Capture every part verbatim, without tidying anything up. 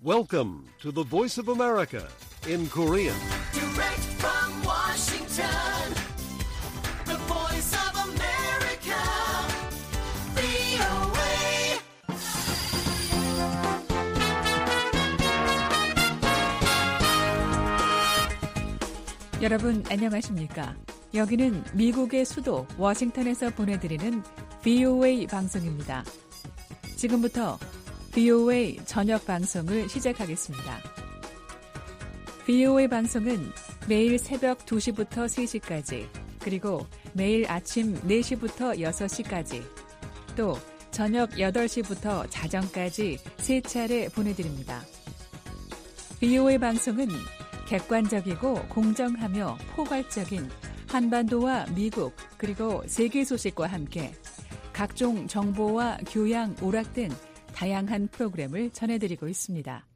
Welcome to the Voice of America in Korean. Direct from Washington, the Voice of America, 브이오에이. 여러분 안녕하십니까? 여기는 미국의 수도 워싱턴에서 보내드리는 브이오에이 방송입니다. 지금부터 브이오에이 저녁 방송을 시작하겠습니다. 브이오에이 방송은 매일 새벽 두 시부터 세 시까지, 그리고 매일 아침 네 시부터 여섯 시까지, 또 저녁 여덟 시부터 자정까지 세 차례 보내드립니다. 브이오에이 방송은 객관적이고 공정하며 포괄적인 한반도와 미국 그리고 세계 소식과 함께 각종 정보와 교양, 오락 등 다양한 프로그램을 전해드리고 있습니다.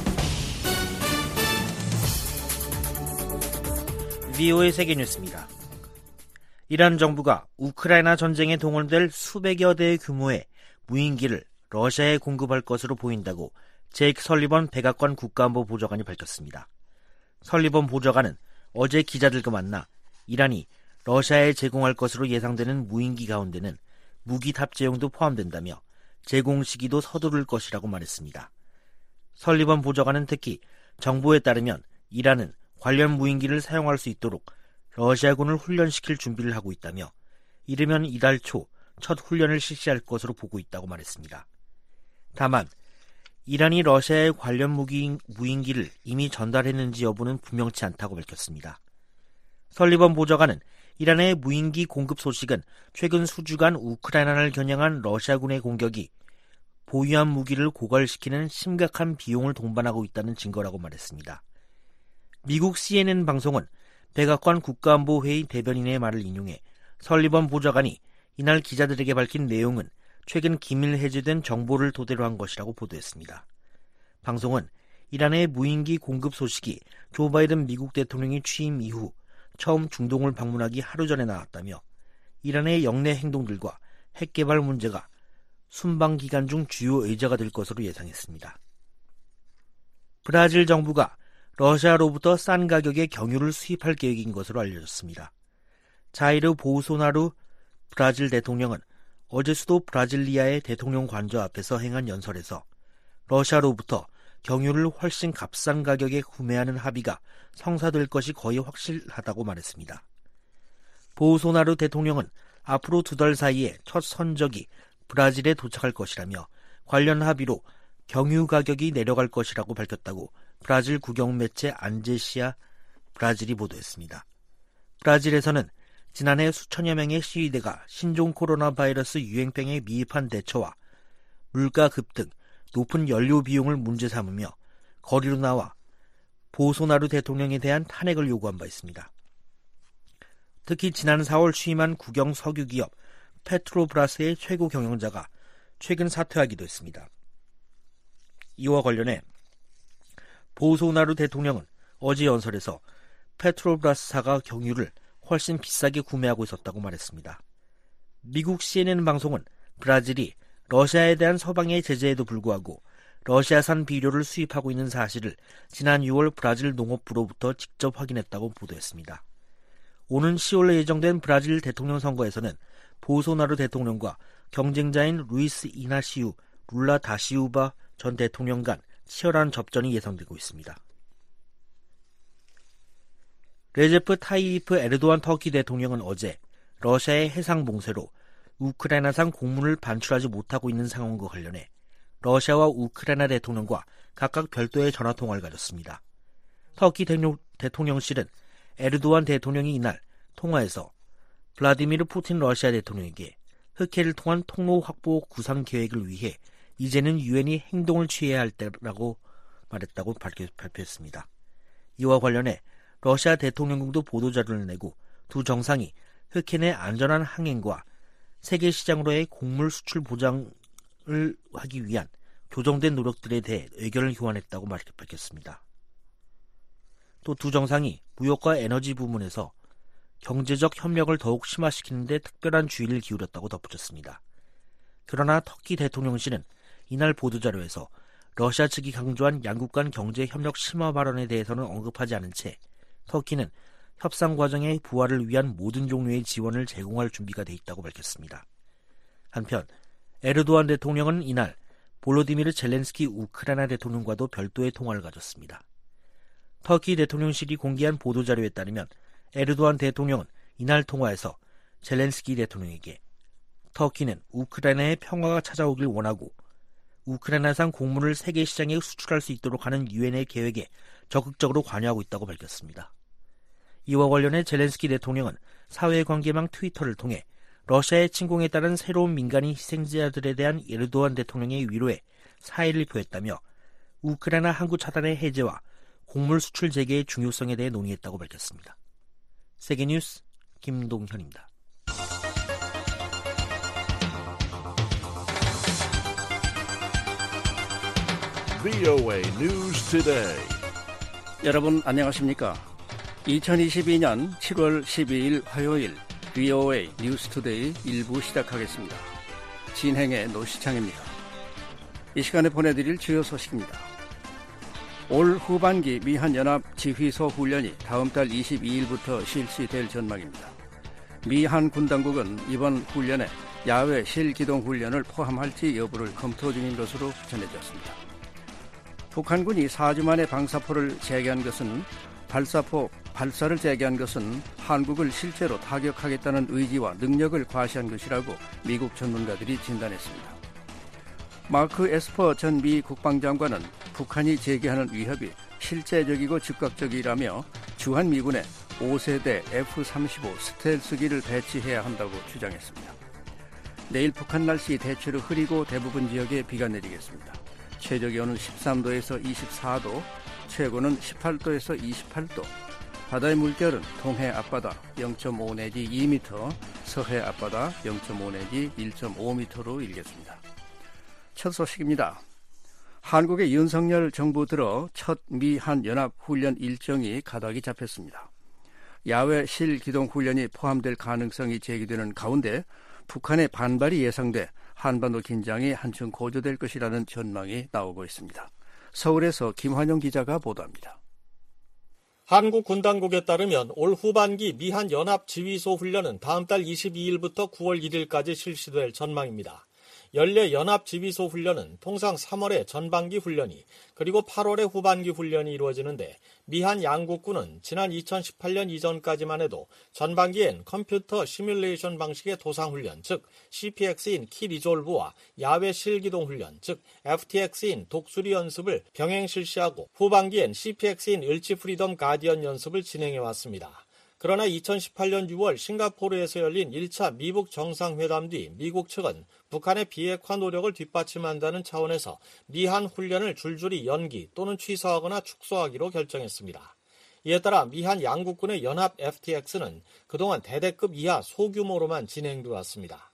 브이오에이 세계뉴스입니다. 이란 정부가 우크라이나 전쟁에 동원될 수백여 대의 규모의 무인기를 러시아에 공급할 것으로 보인다고 제이크 설리번 백악관 국가안보 보좌관이 밝혔습니다. 설리번 보좌관은 어제 기자들과 만나 이란이 러시아에 제공할 것으로 예상되는 무인기 가운데는 무기 탑재용도 포함된다며 제공 시기도 서두를 것이라고 말했습니다. 설리번 보좌관은 특히 정보에 따르면 이란은 관련 무인기를 사용할 수 있도록 러시아군을 훈련시킬 준비를 하고 있다며 이르면 이달 초 첫 훈련을 실시할 것으로 보고 있다고 말했습니다. 다만 이란이 러시아에 관련 무기, 무인기를 이미 전달했는지 여부는 분명치 않다고 밝혔습니다. 설리번 보좌관은 이란의 무인기 공급 소식은 최근 수주간 우크라이나를 겨냥한 러시아군의 공격이 보유한 무기를 고갈시키는 심각한 비용을 동반하고 있다는 증거라고 말했습니다. 미국 씨엔엔 방송은 백악관 국가안보회의 대변인의 말을 인용해 설리번 보좌관이 이날 기자들에게 밝힌 내용은 최근 기밀 해제된 정보를 토대로 한 것이라고 보도했습니다. 방송은 이란의 무인기 공급 소식이 조 바이든 미국 대통령이 취임 이후 처음 중동을 방문하기 하루 전에 나왔다며 이란의 영내 행동들과 핵 개발 문제가 순방 기간 중 주요 의제가 될 것으로 예상했습니다. 브라질 정부가 러시아로부터 싼 가격의 경유를 수입할 계획인 것으로 알려졌습니다. 자이르 보우소나루 브라질 대통령은 어제 수도 브라질리아의 대통령 관저 앞에서 행한 연설에서 러시아로부터 경유를 훨씬 값싼 가격에 구매하는 합의가 성사될 것이 거의 확실하다고 말했습니다. 보우소나루 대통령은 앞으로 두 달 사이에 첫 선적이 브라질에 도착할 것이라며 관련 합의로 경유 가격이 내려갈 것이라고 밝혔다고 브라질 국영 매체 안제시아 브라질이 보도했습니다. 브라질에서는 지난해 수천여 명의 시위대가 신종 코로나 바이러스 유행병에 미흡한 대처와 물가 급등, 높은 연료 비용을 문제 삼으며 거리로 나와 보소나루 대통령에 대한 탄핵을 요구한 바 있습니다. 특히 지난 사월 취임한 국영 석유 기업 페트로브라스의 최고 경영자가 최근 사퇴하기도 했습니다. 이와 관련해 보소나루 대통령은 어제 연설에서 페트로브라스사가 경유를 훨씬 비싸게 구매하고 있었다고 말했습니다. 미국 씨엔엔 방송은 브라질이 러시아에 대한 서방의 제재에도 불구하고 러시아산 비료를 수입하고 있는 사실을 지난 유월 브라질 농업부로부터 직접 확인했다고 보도했습니다. 오는 시월에 예정된 브라질 대통령 선거에서는 보소나루 대통령과 경쟁자인 루이스 이나시우 룰라 다시우바 전 대통령 간 치열한 접전이 예상되고 있습니다. 레제프 타이이프 에르도안 터키 대통령은 어제 러시아의 해상 봉쇄로 우크라이나산 곡물을 반출하지 못하고 있는 상황과 관련해 러시아와 우크라이나 대통령과 각각 별도의 전화통화를 가졌습니다. 터키 대통령실은 에르도안 대통령이 이날 통화에서 블라디미르 푸틴 러시아 대통령에게 흑해를 통한 통로 확보 구상 계획을 위해 이제는 유엔이 행동을 취해야 할 때라고 말했다고 발표했습니다. 이와 관련해 러시아 대통령궁도 보도자료를 내고 두 정상이 흑해의 안전한 항행과 세계 시장으로의 곡물 수출 보장을 하기 위한 조정된 노력들에 대해 의견을 교환했다고 밝혔습니다. 또 두 정상이 무역과 에너지 부문에서 경제적 협력을 더욱 심화시키는 데 특별한 주의를 기울였다고 덧붙였습니다. 그러나 터키 대통령실은 이날 보도자료에서 러시아 측이 강조한 양국 간 경제 협력 심화 발언에 대해서는 언급하지 않은 채 터키는 협상 과정의 부활을 위한 모든 종류의 지원을 제공할 준비가 돼 있다고 밝혔습니다. 한편 에르도안 대통령은 이날 볼로디미르 젤렌스키 우크라이나 대통령과도 별도의 통화를 가졌습니다. 터키 대통령실이 공개한 보도자료에 따르면 에르도안 대통령은 이날 통화에서 젤렌스키 대통령에게 터키는 우크라이나의 평화가 찾아오길 원하고 우크라이나산 곡물을 세계 시장에 수출할 수 있도록 하는 유엔의 계획에 적극적으로 관여하고 있다고 밝혔습니다. 이와 관련해 젤렌스키 대통령은 사회관계망 트위터를 통해 러시아의 침공에 따른 새로운 민간인 희생자들에 대한 에르도안 대통령의 위로에 사의를 표했다며 우크라이나 항구 차단의 해제와 곡물 수출 재개의 중요성에 대해 논의했다고 밝혔습니다. 세계뉴스 김동현입니다. 브이오에이 News Today. 여러분 안녕하십니까? 이천이십이년 칠월 십이일 화요일 브이오에이 뉴스 투데이 일 부 시작하겠습니다. 진행의 노시창입니다. 이 시간에 보내드릴 주요 소식입니다. 올 후반기 미한연합 지휘소 훈련이 다음 달 이십이일부터 실시될 전망입니다. 미한 군당국은 이번 훈련에 야외 실기동 훈련을 포함할지 여부를 검토 중인 것으로 전해졌습니다. 북한군이 사 주 만에 방사포를 재개한 것은 발사포 발사를 재개한 것은 한국을 실제로 타격하겠다는 의지와 능력을 과시한 것이라고 미국 전문가들이 진단했습니다. 마크 에스퍼 전 미 국방장관은 북한이 제기하는 위협이 실제적이고 즉각적이라며 주한미군에 오 세대 에프 삼십오 스텔스기를 배치해야 한다고 주장했습니다. 내일 북한 날씨 대체로 흐리고 대부분 지역에 비가 내리겠습니다. 최저기온은 십삼도에서 이십사도, 최고는 십팔도에서 이십팔도, 바다의 물결은 동해 앞바다 영 점 오 내지 이 미터, 서해 앞바다 영 점 오 내지 일 점 오 미터로 일겠습니다. 첫 소식입니다. 한국의 윤석열 정부 들어 첫 미한 연합 훈련 일정이 가닥이 잡혔습니다. 야외 실기동 훈련이 포함될 가능성이 제기되는 가운데 북한의 반발이 예상돼 한반도 긴장이 한층 고조될 것이라는 전망이 나오고 있습니다. 서울에서 김환영 기자가 보도합니다. 한국 군당국에 따르면 올 후반기 미한 연합 지휘소 훈련은 다음 달 이십이일부터 구월 일일까지 실시될 전망입니다. 연례 연합 지휘소 훈련은 통상 삼월에 전반기 훈련이 그리고 팔월에 후반기 훈련이 이루어지는데 미한 양국군은 지난 이천십팔년 이전까지만 해도 전반기엔 컴퓨터 시뮬레이션 방식의 도상훈련, 즉 씨피엑스인 키 리졸브와 야외 실기동 훈련, 즉 에프티엑스인 독수리 연습을 병행 실시하고 후반기엔 씨피엑스인 을지 프리덤 가디언 연습을 진행해왔습니다. 그러나 이천십팔년 유월 싱가포르에서 열린 일 차 미북 정상회담 뒤 미국 측은 북한의 비핵화 노력을 뒷받침한다는 차원에서 미한 훈련을 줄줄이 연기 또는 취소하거나 축소하기로 결정했습니다. 이에 따라 미한 양국군의 연합 에프티엑스는 그동안 대대급 이하 소규모로만 진행돼 왔습니다.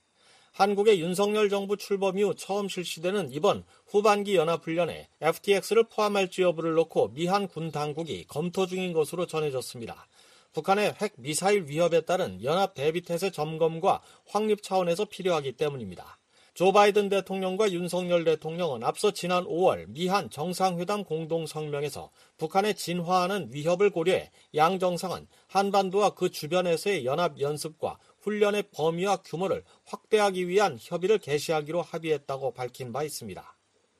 한국의 윤석열 정부 출범 이후 처음 실시되는 이번 후반기 연합훈련에 에프티엑스를 포함할지 여부를 놓고 미한 군 당국이 검토 중인 것으로 전해졌습니다. 북한의 핵 미사일 위협에 따른 연합 대비태세 점검과 확립 차원에서 필요하기 때문입니다. 조 바이든 대통령과 윤석열 대통령은 앞서 지난 오월 미한 정상회담 공동성명에서 북한의 진화하는 위협을 고려해 양 정상은 한반도와 그 주변에서의 연합 연습과 훈련의 범위와 규모를 확대하기 위한 협의를 개시하기로 합의했다고 밝힌 바 있습니다.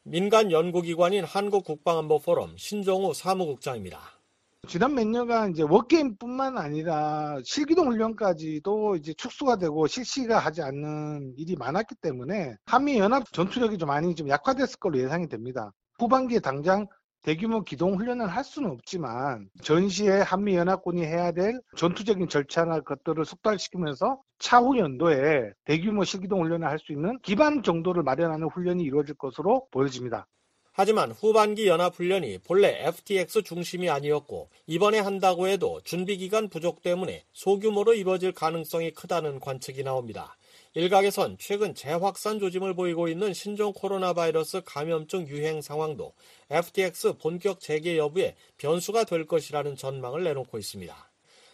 민간 연구기관인 한국국방안보포럼 신종우 사무국장입니다. 지난 몇 년간 이제 워게임뿐만 아니라 실기동 훈련까지도 이제 축소가 되고 실시가 하지 않는 일이 많았기 때문에 한미 연합 전투력이 좀 많이 좀 약화됐을 걸로 예상이 됩니다. 후반기에 당장 대규모 기동 훈련을 할 수는 없지만 전시에 한미 연합군이 해야 될 전투적인 절차나 것들을 속도화시키면서 차후 연도에 대규모 실기동 훈련을 할 수 있는 기반 정도를 마련하는 훈련이 이루어질 것으로 보여집니다. 하지만 후반기 연합훈련이 본래 에프티엑스 중심이 아니었고 이번에 한다고 해도 준비기간 부족 때문에 소규모로 이루어질 가능성이 크다는 관측이 나옵니다. 일각에선 최근 재확산 조짐을 보이고 있는 신종 코로나 바이러스 감염증 유행 상황도 에프티엑스 본격 재개 여부에 변수가 될 것이라는 전망을 내놓고 있습니다.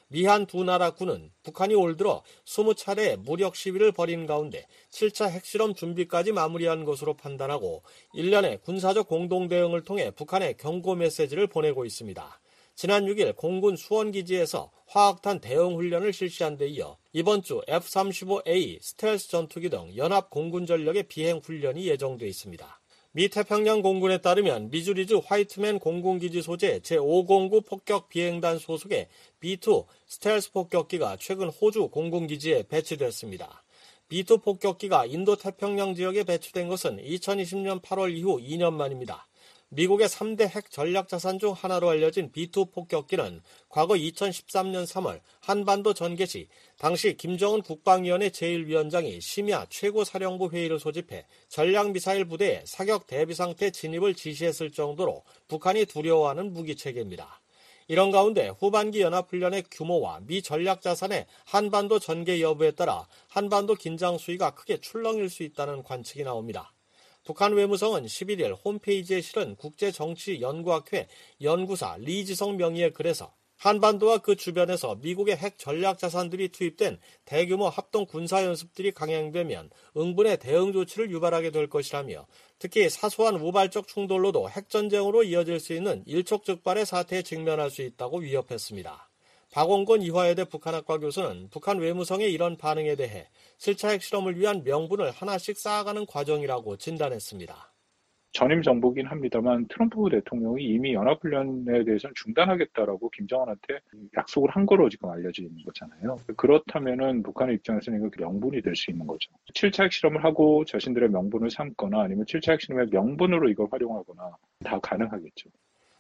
미한 두 나라 군은 북한이 올 들어 스무 차례 무력 시위를 벌인 가운데 칠 차 핵실험 준비까지 마무리한 것으로 판단하고 일련의 군사적 공동대응을 통해 북한에 경고 메시지를 보내고 있습니다. 지난 육 일 공군 수원기지에서 화학탄 대응 훈련을 실시한 데 이어 이번 주 에프 삼십오 에이 스텔스 전투기 등 연합 공군 전력의 비행 훈련이 예정돼 있습니다. 미 태평양 공군에 따르면 미주리주 화이트맨 공군기지 소재 제오공구 폭격 비행단 소속의 비 투 스텔스 폭격기가 최근 호주 공군기지에 배치됐습니다. 비 투 폭격기가 인도 태평양 지역에 배치된 것은 이천이십 년 팔월 이후 이 년 만입니다. 미국의 삼 대 핵 전략자산 중 하나로 알려진 비 투 폭격기는 과거 이천십삼 년 삼월 한반도 전개 시 당시 김정은 국방위원회 제일 위원장이 심야 최고사령부 회의를 소집해 전략미사일 부대의 사격 대비 상태 진입을 지시했을 정도로 북한이 두려워하는 무기체계입니다. 이런 가운데 후반기 연합훈련의 규모와 미 전략자산의 한반도 전개 여부에 따라 한반도 긴장 수위가 크게 출렁일 수 있다는 관측이 나옵니다. 북한 외무성은 십일 일 홈페이지에 실은 국제정치연구학회 연구사 리지성 명의의 글에서 한반도와 그 주변에서 미국의 핵 전략자산들이 투입된 대규모 합동 군사연습들이 강행되면 응분의 대응 조치를 유발하게 될 것이라며 특히 사소한 우발적 충돌로도 핵전쟁으로 이어질 수 있는 일촉즉발의 사태에 직면할 수 있다고 위협했습니다. 박원권 이화여대 북한학과 교수는 북한 외무성의 이런 반응에 대해 칠 차 핵실험을 위한 명분을 하나씩 쌓아가는 과정이라고 진단했습니다. 전임 정부긴 합니다만 트럼프 대통령이 이미 연합훈련에 대해서는 중단하겠다라고 김정은한테 약속을 한 거로 지금 알려져 있는 거잖아요. 그렇다면은 북한의 입장에서는 이거 명분이 될 수 있는 거죠. 칠 차 핵실험을 하고 자신들의 명분을 삼거나 아니면 칠 차 핵실험의 명분으로 이걸 활용하거나 다 가능하겠죠.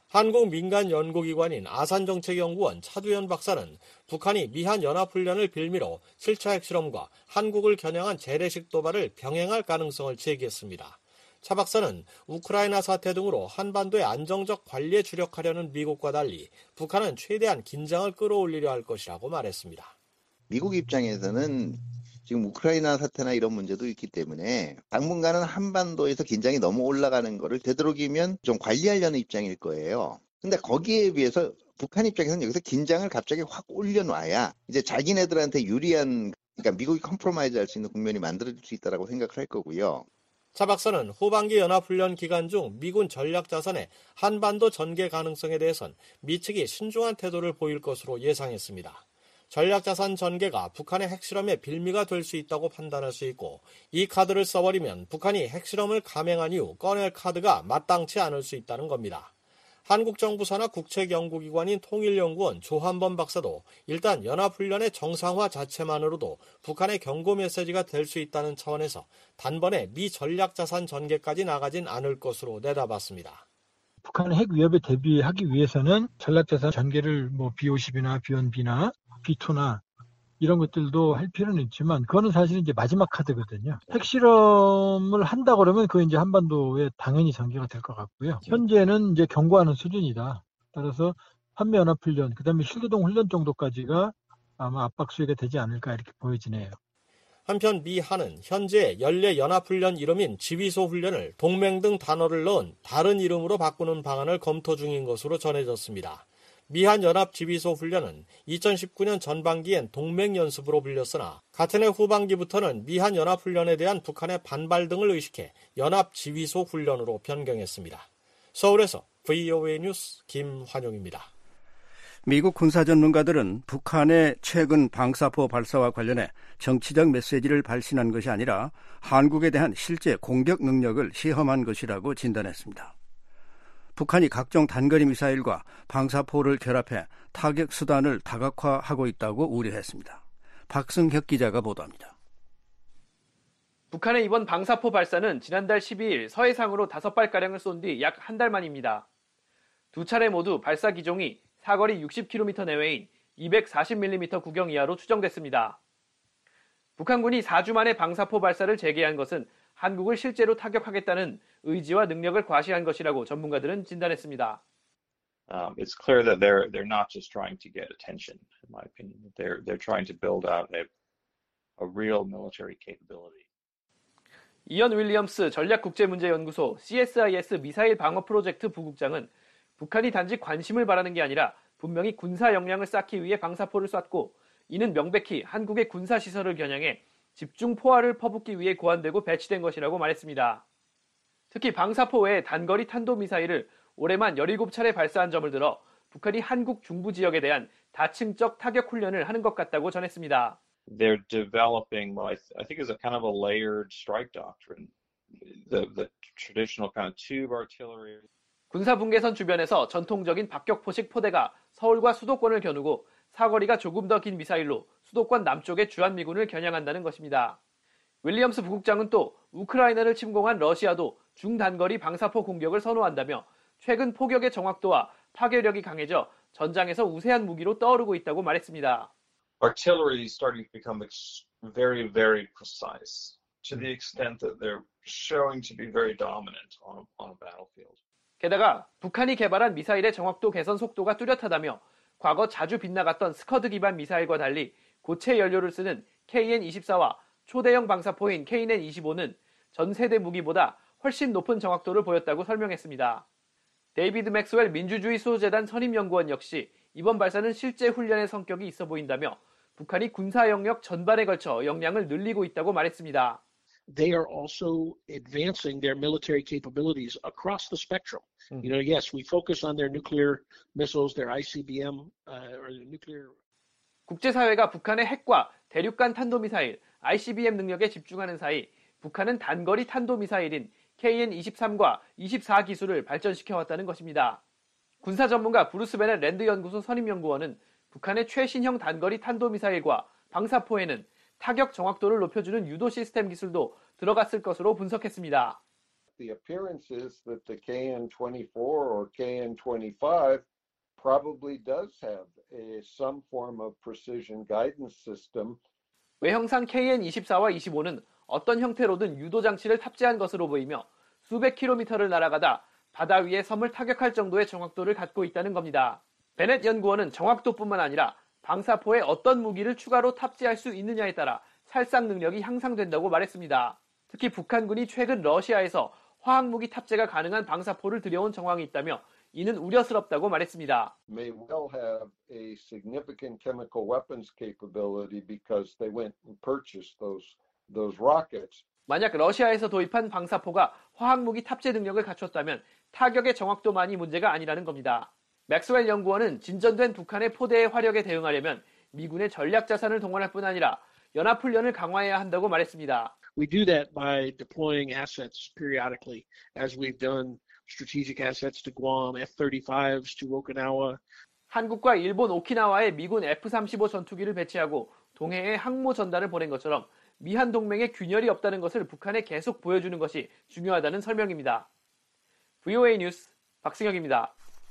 한국 민간 연구기관인 아산정책연구원 차두현 박사는 북한이 미한 연합훈련을 빌미로 칠 차 핵실험과 한국을 겨냥한 재래식 도발을 병행할 가능성을 제기했습니다. 차 박사는 우크라이나 사태 등으로 한반도의 안정적 관리에 주력하려는 미국과 달리 북한은 최대한 긴장을 끌어올리려 할 것이라고 말했습니다. 미국 입장에서는 지금 우크라이나 사태나 이런 문제도 있기 때문에 당분간은 한반도에서 긴장이 너무 올라가는 거를 되도록이면 좀 관리하려는 입장일 거예요. 근데 거기에 비해서 북한 입장에서는 여기서 긴장을 갑자기 확 올려놔야 이제 자기네들한테 유리한, 그러니까 미국이 컴프로마이즈 할 수 있는 국면이 만들어질 수 있다고 생각을 할 거고요. 차 박사는 후반기 연합훈련 기간 중 미군 전략자산의 한반도 전개 가능성에 대해선 미측이 신중한 태도를 보일 것으로 예상했습니다. 전략자산 전개가 북한의 핵실험의 빌미가 될 수 있다고 판단할 수 있고 이 카드를 써버리면 북한이 핵실험을 감행한 이후 꺼낼 카드가 마땅치 않을 수 있다는 겁니다. 한국 정부 산하 국책연구기관인 통일연구원 조한범 박사도 일단 연합훈련의 정상화 자체만으로도 북한의 경고 메시지가 될 수 있다는 차원에서 단번에 미 전략자산 전개까지 나가진 않을 것으로 내다봤습니다. 북한의 핵 위협에 대비하기 위해서는 전략자산 전개를 뭐 비 오십이나 비 원 비나 비 투나 이런 것들도 할 필요는 있지만 그거는 사실 이제 마지막 카드거든요. 핵실험을 한다 그러면 그거 이제 한반도에 당연히 전개가 될 것 같고요. 현재는 이제 경고하는 수준이다. 따라서 한미연합훈련, 그다음에 실기동 훈련 정도까지가 아마 압박 수위가 되지 않을까 이렇게 보여지네요. 한편 미 한은 현재 연례 연합훈련 이름인 지휘소 훈련을 동맹 등 단어를 넣은 다른 이름으로 바꾸는 방안을 검토 중인 것으로 전해졌습니다. 미한 연합 지휘소 훈련은 이천십구 년 전반기엔 동맹 연습으로 불렸으나 같은 해 후반기부터는 미한 연합 훈련에 대한 북한의 반발 등을 의식해 연합 지휘소 훈련으로 변경했습니다. 서울에서 브이오에이 뉴스 김환용입니다. 미국 군사 전문가들은 북한의 최근 방사포 발사와 관련해 정치적 메시지를 발신한 것이 아니라 한국에 대한 실제 공격 능력을 시험한 것이라고 진단했습니다. 북한이 각종 단거리 미사일과 방사포를 결합해 타격 수단을 다각화하고 있다고 우려했습니다. 박승혁 기자가 보도합니다. 북한의 이번 방사포 발사는 지난달 십이 일 서해상으로 다섯 발가량을 쏜 뒤 약 한 달 만입니다. 두 차례 모두 발사 기종이 사거리 육십 킬로미터 내외인 이백사십 밀리미터 구경 이하로 추정됐습니다. 북한군이 사 주 만에 방사포 발사를 재개한 것은 한국을 실제로 타격하겠다는 의지와 능력을 과시한 것이라고 전문가들은 진단했습니다. Um, it's clear that they're they're not just trying to get attention, in my opinion. They're they're trying to build out a a real military capability. 이언 윌리엄스 전략국제문제연구소 씨에스아이에스 미사일 방어 프로젝트 부국장은 북한이 단지 관심을 바라는 게 아니라 분명히 군사 역량을 쌓기 위해 방사포를 쐈고 이는 명백히 한국의 군사시설을 겨냥해 집중 포화를 퍼붓기 위해 고안되고 배치된 것이라고 말했습니다. 특히 방사포 외에 단거리 탄도미사일을 올해만 열일곱 차례 발사한 점을 들어 북한이 한국 중부 지역에 대한 다층적 타격 훈련을 하는 것 같다고 전했습니다. They're developing what I, th- I think is a kind of a layered strike doctrine. The, the traditional kind of tube artillery. 군사분계선 주변에서 전통적인 박격포식 포대가 서울과 수도권을 겨누고 사거리가 조금 더 긴 미사일로 수도권 남쪽의 주한미군을 겨냥한다는 것입니다. 윌리엄스 부국장은 또 우크라이나를 침공한 러시아도 중단거리 방사포 공격을 선호한다며 최근 포격의 정확도와 파괴력이 강해져 전장에서 우세한 무기로 떠오르고 있다고 말했습니다. Artillery is starting to become very, very precise to the extent that they're showing to be very dominant on a, on a battlefield. 게다가 북한이 개발한 미사일의 정확도 개선 속도가 뚜렷하다며 과거 자주 빗나갔던 스커드 기반 미사일과 달리 고체 연료를 쓰는 케이엔 이십사와 초대형 방사포인 케이엔 이십오는 전 세대 무기보다 훨씬 높은 정확도를 보였다고 설명했습니다. 데이비드 맥스웰 민주주의 수호재단 선임연구원 역시 이번 발사는 실제 훈련의 성격이 있어 보인다며 북한이 군사 영역 전반에 걸쳐 역량을 늘리고 있다고 말했습니다. They are also advancing their military capabilities across the spectrum. Mm. You know, yes, we focus on their nuclear missiles, their 아이씨비엠, uh, or nuclear. 국제사회가 북한의 핵과 대륙간 탄도미사일, 아이씨비엠 능력에 집중하는 사이 북한은 단거리 탄도미사일인 케이엔 이십삼과 이십사 기술을 발전시켜왔다는 것입니다. 군사 전문가 브루스 베넷 랜드 연구소 선임연구원은 북한의 최신형 단거리 탄도미사일과 방사포에는 타격 정확도를 높여주는 유도 시스템 기술도 들어갔을 것으로 분석했습니다. The appearance is that the 케이엔 twenty-four or 케이엔 twenty-five probably does have a, some form of precision guidance system. 외형상 케이엔 이십사와 이십오는 어떤 형태로든 유도 장치를 탑재한 것으로 보이며 수백 킬로미터를 날아가다 바다 위의 섬을 타격할 정도의 정확도를 갖고 있다는 겁니다. 베넷 연구원은 정확도뿐만 아니라 방사포에 어떤 무기를 추가로 탑재할 수 있느냐에 따라 살상 능력이 향상된다고 말했습니다. 특히 북한군이 최근 러시아에서 화학무기 탑재가 가능한 방사포를 들여온 정황이 있다며 이는 우려스럽다고 말했습니다. May well have a significant chemical weapons capability because they went and purchased those those rockets. 만약 러시아에서 도입한 방사포가 화학무기 탑재 능력을 갖췄다면 타격의 정확도만이 문제가 아니라는 겁니다. 맥스웰 연구원은 진전된 북한의 포대의 화력에 대응하려면 미군의 전략 자산을 동원할 뿐 아니라 연합훈련을 강화해야 한다고 말했습니다. We do that by deploying assets periodically, as we've done strategic assets to Guam, 에프 thirty-fives to Okinawa. 한국과 일본 오키나와에 미군 에프 삼십오 전투기를 배치하고 동해에 항모 전단을 보낸 것처럼 미한 동맹에 균열이 없다는 것을 북한에 계속 보여주는 것이 중요하다는 설명입니다. 브이오에이 뉴스 박승혁입니다.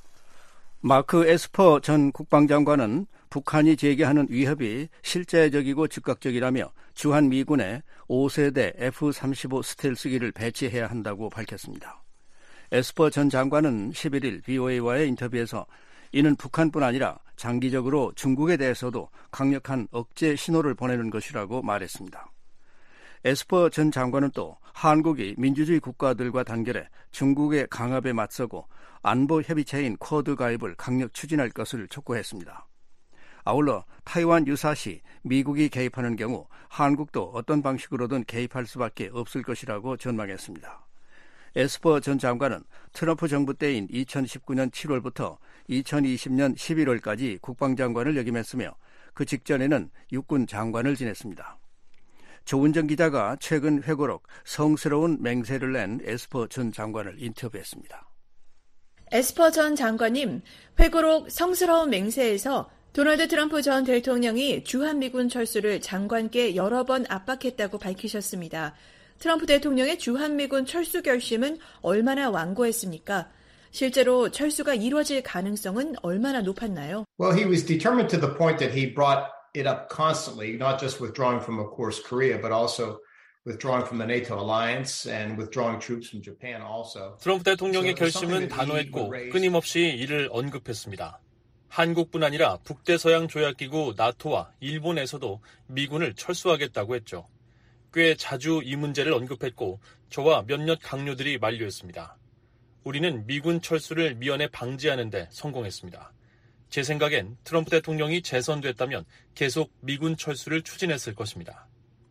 마크 에스퍼 전 국방장관은 북한이 제기하는 위협이 실제적이고 즉각적이라며 주한미군에 오 세대 에프 삼십오 스텔스기를 배치해야 한다고 밝혔습니다. 에스퍼 전 장관은 십일일 브이오에이와의 인터뷰에서 이는 북한뿐 아니라 장기적으로 중국에 대해서도 강력한 억제 신호를 보내는 것이라고 말했습니다. 에스퍼 전 장관은 또 한국이 민주주의 국가들과 단결해 중국의 강압에 맞서고 안보 협의체인 쿼드 가입을 강력 추진할 것을 촉구했습니다. 아울러 타이완 유사시 미국이 개입하는 경우 한국도 어떤 방식으로든 개입할 수밖에 없을 것이라고 전망했습니다. 에스퍼 전 장관은 트럼프 정부 때인 이천십구년 칠월부터 이천이십년 십일월까지 국방장관을 역임했으며 그 직전에는 육군 장관을 지냈습니다. 조은정 기자가 최근 회고록 성스러운 맹세를 낸 에스퍼 전 장관을 인터뷰했습니다. 에스퍼 전 장관님, 회고록 성스러운 맹세에서 도널드 트럼프 전 대통령이 주한미군 철수를 장관께 여러 번 압박했다고 밝히셨습니다. 트럼프 대통령의 주한미군 철수 결심은 얼마나 완고했습니까? 실제로 철수가 이루어질 가능성은 얼마나 높았나요? Well, he was determined to the point that he brought it up constantly, not just withdrawing from, of course, Korea, but also withdrawing from the NATO alliance and withdrawing troops from Japan also. 트럼프 대통령의 결심은 단호했고 끊임없이 이를 언급했습니다. 한국뿐 아니라 북대서양 조약기구 나토와 일본에서도 미군을 철수하겠다고 했죠. 꽤 자주 이 문제를 언급했고 저와 몇몇 강요들이 만류했습니다. 우리는 미군 철수를 미연에 방지하는 데 성공했습니다. 제 생각엔 트럼프 대통령이 재선됐다면 계속 미군 철수를 추진했을 것입니다.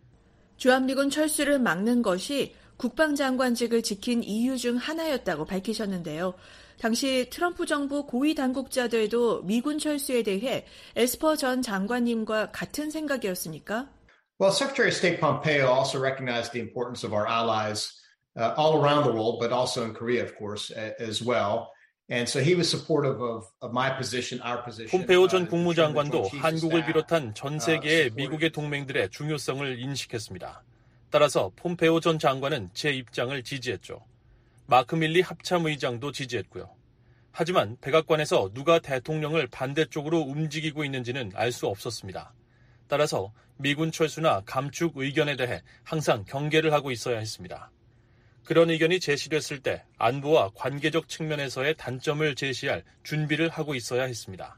주한미군 철수를 막는 것이 국방장관직을 지킨 이유 중 하나였다고 밝히셨는데요. 당시 트럼프 정부 고위 당국자들도 미군 철수에 대해 에스퍼 전 장관님과 같은 생각이었습니까? Well, Secretary of State Pompeo also recognized the importance of our allies uh, all around the world, but also in Korea, of course, as well. And so he was supportive of, of my position, our position. 폼페오 전 국무장관도 한국을 비롯한 전 세계의 미국의 동맹들의 중요성을 인식했습니다. 따라서 폼페오 전 장관은 제 입장을 지지했죠. 마크 밀리 합참의장도 지지했고요. 하지만 백악관에서 누가 대통령을 반대쪽으로 움직이고 있는지는 알 수 없었습니다. 따라서 미군 철수나 감축 의견에 대해 항상 경계를 하고 있어야 했습니다. 그런 의견이 제시됐을 때 안보와 관계적 측면에서의 단점을 제시할 준비를 하고 있어야 했습니다.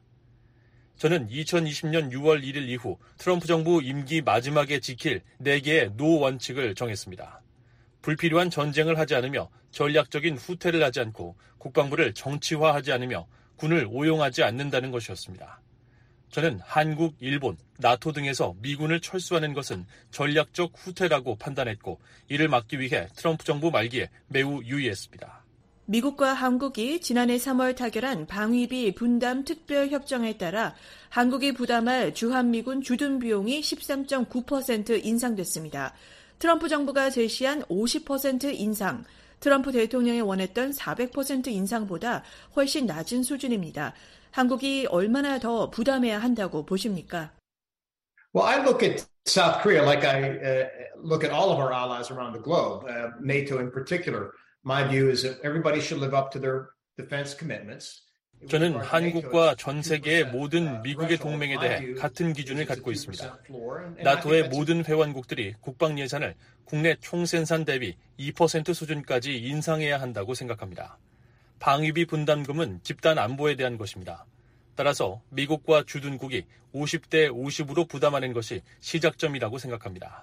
저는 이천이십 년 유월 일일 이후 트럼프 정부 임기 마지막에 지킬 네 개의 노 원칙을 정했습니다. 불필요한 전쟁을 하지 않으며 전략적인 후퇴를 하지 않고 국방부를 정치화하지 않으며 군을 오용하지 않는다는 것이었습니다. 저는 한국, 일본, 나토 등에서 미군을 철수하는 것은 전략적 후퇴라고 판단했고 이를 막기 위해 트럼프 정부 말기에 매우 유의했습니다. 미국과 한국이 지난해 삼월 타결한 방위비 분담 특별협정에 따라 한국이 부담할 주한미군 주둔 비용이 십삼 점 구 퍼센트 인상됐습니다. 트럼프 정부가 제시한 오십 퍼센트 인상, 트럼프 대통령이 원했던 사백 퍼센트 인상보다 훨씬 낮은 수준입니다. 한국이 얼마나 더 부담해야 한다고 보십니까? Well, I look at South Korea like I uh, look at all of our allies around the globe, uh, NATO in particular. My view is that everybody should live up to their defense commitments. 저는 한국과 전 세계의 모든 미국의 동맹에 대해 같은 기준을 갖고 있습니다. 나토의 모든 회원국들이 국방 예산을 국내 총생산 대비 이 퍼센트 수준까지 인상해야 한다고 생각합니다. 방위비 분담금은 집단 안보에 대한 것입니다. 따라서 미국과 주둔국이 오십 대 오십으로 부담하는 것이 시작점이라고 생각합니다.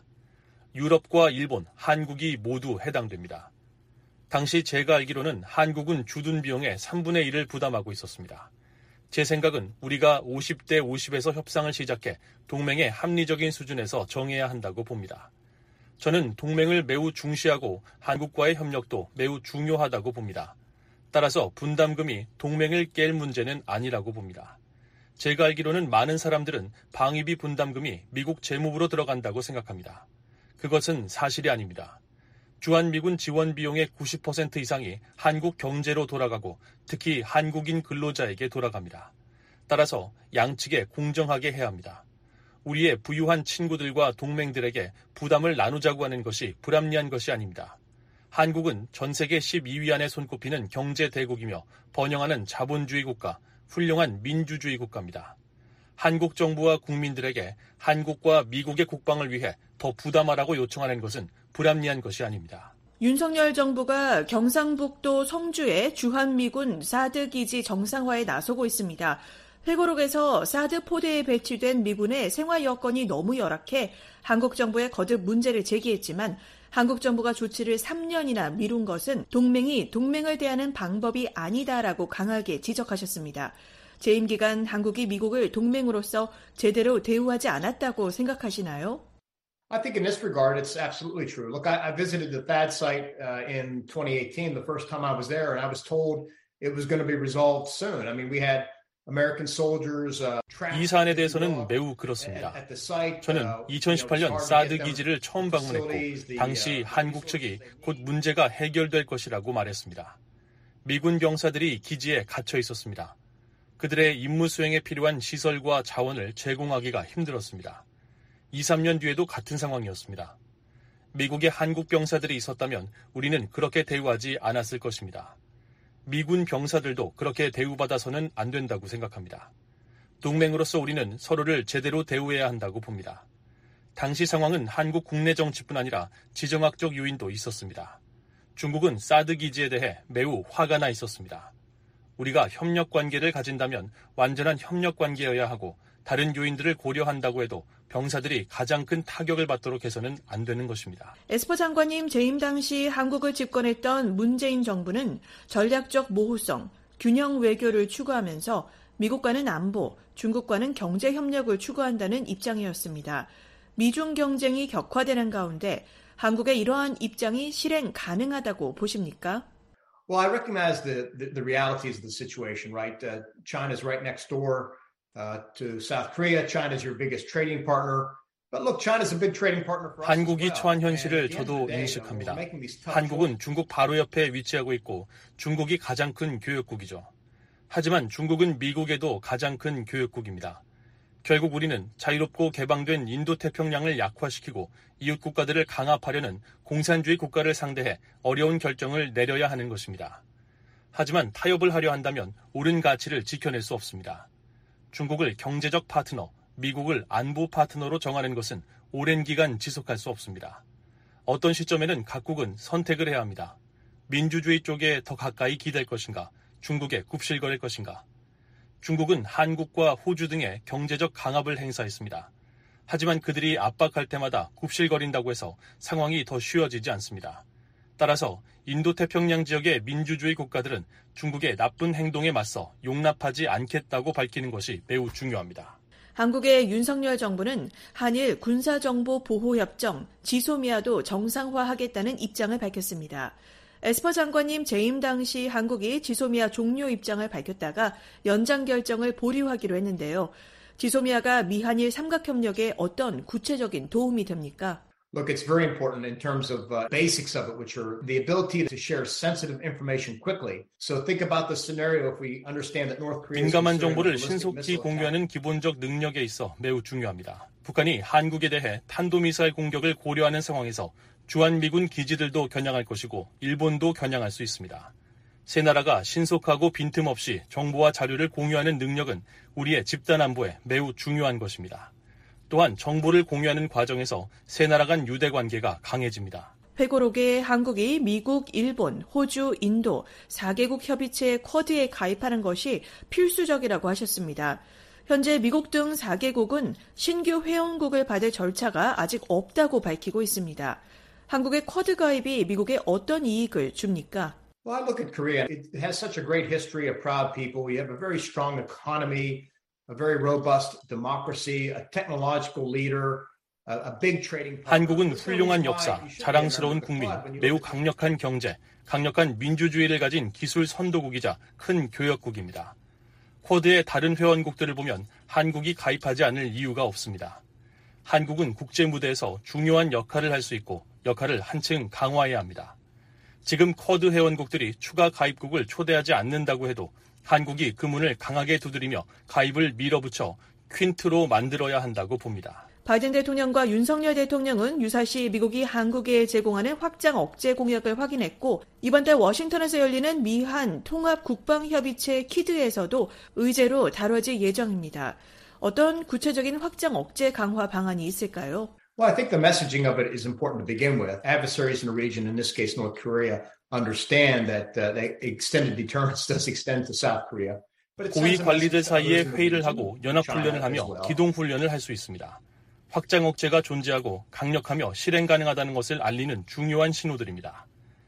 유럽과 일본, 한국이 모두 해당됩니다. 당시 제가 알기로는 한국은 주둔 비용의 삼분의 일을 부담하고 있었습니다. 제 생각은 우리가 오십 대 오십에서 협상을 시작해 동맹의 합리적인 수준에서 정해야 한다고 봅니다. 저는 동맹을 매우 중시하고 한국과의 협력도 매우 중요하다고 봅니다. 따라서 분담금이 동맹을 깰 문제는 아니라고 봅니다. 제가 알기로는 많은 사람들은 방위비 분담금이 미국 재무부로 들어간다고 생각합니다. 그것은 사실이 아닙니다. 주한미군 지원 비용의 구십 퍼센트 이상이 한국 경제로 돌아가고 특히 한국인 근로자에게 돌아갑니다. 따라서 양측에 공정하게 해야 합니다. 우리의 부유한 친구들과 동맹들에게 부담을 나누자고 하는 것이 불합리한 것이 아닙니다. 한국은 전 세계 십이 위 안에 손꼽히는 경제 대국이며 번영하는 자본주의 국가, 훌륭한 민주주의 국가입니다. 한국 정부와 국민들에게 한국과 미국의 국방을 위해 더 부담하라고 요청하는 것은 불합리한 것이 아닙니다. 윤석열 정부가 경상북도 성주의 주한미군 사드 기지 정상화에 나서고 있습니다. 회고록에서 사드 포대에 배치된 미군의 생활 여건이 너무 열악해 한국 정부에 거듭 문제를 제기했지만 한국 정부가 조치를 삼 년이나 미룬 것은 동맹이 동맹을 대하는 방법이 아니다라고 강하게 지적하셨습니다. 재임 기간 한국이 미국을 동맹으로서 제대로 대우하지 않았다고 생각하시나요? I think in this regard, it's absolutely true. Look, I, I visited the THAAD site uh, in twenty eighteen, the first time I was there, and I was told it was going to be resolved soon. I mean, we had American soldiers. Uh, 이 사안에 대해서는 매우 그렇습니다. 저는 이천십팔 년 사드 기지를 처음 방문했고 당시 한국 측이 곧 문제가 해결될 것이라고 말했습니다. 미군 병사들이 기지에 갇혀 있었습니다. 그들의 임무 수행에 필요한 시설과 자원을 제공하기가 힘들었습니다. 이, 삼 년 뒤에도 같은 상황이었습니다. 미국에 한국 병사들이 있었다면 우리는 그렇게 대우하지 않았을 것입니다. 미군 병사들도 그렇게 대우받아서는 안 된다고 생각합니다. 동맹으로서 우리는 서로를 제대로 대우해야 한다고 봅니다. 당시 상황은 한국 국내 정치뿐 아니라 지정학적 요인도 있었습니다. 중국은 사드 기지에 대해 매우 화가 나 있었습니다. 우리가 협력 관계를 가진다면 완전한 협력 관계여야 하고 다른 요인들을 고려한다고 해도 병사들이 가장 큰 타격을 받도록 해서는 안 되는 것입니다. 에스퍼 장관님 재임 당시 한국을 집권했던 문재인 정부는 전략적 모호성, 균형 외교를 추구하면서 미국과는 안보, 중국과는 경제 협력을 추구한다는 입장이었습니다. 미중 경쟁이 격화되는 가운데 한국의 이러한 입장이 실행 가능하다고 보십니까? Well, I recognize the, the, the realities of the situation, right? Uh, China's right next door uh, to South Korea. China's your biggest trading partner. But look, China's a big trading partner for us. 한국이 처한 현실을 저도 인식합니다. 한국은 중국 바로 옆에 위치하고 있고 중국이 가장 큰 교역국이죠. 하지만 중국은 미국에도 가장 큰 교역국입니다. 결국 우리는 자유롭고 개방된 인도태평양을 약화시키고 이웃 국가들을 강압하려는 공산주의 국가를 상대해 어려운 결정을 내려야 하는 것입니다. 하지만 타협을 하려 한다면 옳은 가치를 지켜낼 수 없습니다. 중국을 경제적 파트너, 미국을 안보 파트너로 정하는 것은 오랜 기간 지속할 수 없습니다. 어떤 시점에는 각국은 선택을 해야 합니다. 민주주의 쪽에 더 가까이 기댈 것인가, 중국에 굽실거릴 것인가. 중국은 한국과 호주 등의 경제적 강압을 행사했습니다. 하지만 그들이 압박할 때마다 굽실거린다고 해서 상황이 더 쉬워지지 않습니다. 따라서 인도태평양 지역의 민주주의 국가들은 중국의 나쁜 행동에 맞서 용납하지 않겠다고 밝히는 것이 매우 중요합니다. 한국의 윤석열 정부는 한일 군사정보보호협정 지소미아도 정상화하겠다는 입장을 밝혔습니다. 에스퍼 장관님 재임 당시 한국이 지소미아 종료 입장을 밝혔다가 연장 결정을 보류하기로 했는데요. 지소미아가 미한일 삼각협력에 어떤 구체적인 도움이 됩니까? Look, it's very important in terms of uh, basics of it, which are the ability to share sensitive information quickly. So think about the scenario if we understand that North Korea is 민감한 정보를 신속히 공유하는 기본적 능력에 있어 매우 중요합니다. 북한이 한국에 대해 탄도미사일 공격을 고려하는 상황에서 주한미군 기지들도 겨냥할 것이고 일본도 겨냥할 수 있습니다. 세 나라가 신속하고 빈틈없이 정보와 자료를 공유하는 능력은 우리의 집단 안보에 매우 중요한 것입니다. 또한 정보를 공유하는 과정에서 세 나라 간 유대 관계가 강해집니다. 회고록에 한국이 미국, 일본, 호주, 인도 사 개국 협의체 쿼드에 가입하는 것이 필수적이라고 하셨습니다. 현재 미국 등 사 개국은 신규 회원국을 받을 절차가 아직 없다고 밝히고 있습니다. 한국의 쿼드 가입이 미국에 어떤 이익을 줍니까? Well, I look at Korea. It has such a great history of proud people. We have a very strong economy, a very robust democracy, a technological leader, a big trading partner. 한국은 훌륭한 역사, 자랑스러운 국민, 매우 강력한 경제, 강력한 민주주의를 가진 기술 선도국이자 큰 교역국입니다. 쿼드의 다른 회원국들을 보면 한국이 가입하지 않을 이유가 없습니다. 한국은 국제 무대에서 중요한 역할을 할 수 있고 역할을 한층 강화해야 합니다. 지금 쿼드 회원국들이 추가 가입국을 초대하지 않는다고 해도 한국이 그 문을 강하게 두드리며 가입을 밀어붙여 퀸트로 만들어야 한다고 봅니다. 바이든 대통령과 윤석열 대통령은 유사시 미국이 한국에 제공하는 확장 억제 공약을 확인했고 이번 달 워싱턴에서 열리는 미한 통합국방협의체 키드에서도 의제로 다뤄질 예정입니다. 어떤 구체적인 확장 억제 강화 방안이 있을까요? Well, I think the messaging of it is important to begin with. Adversaries in the region, in this case North Korea, understand that uh, the extended deterrence does extend to South Korea. 고위 관리들 사이에 회의를 하고 연합훈련을 하며 기동훈련을 할 수 있습니다. 확장 억제가 존재하고 강력하며 실행 가능하다는 것을 알리는 중요한 신호들입니다.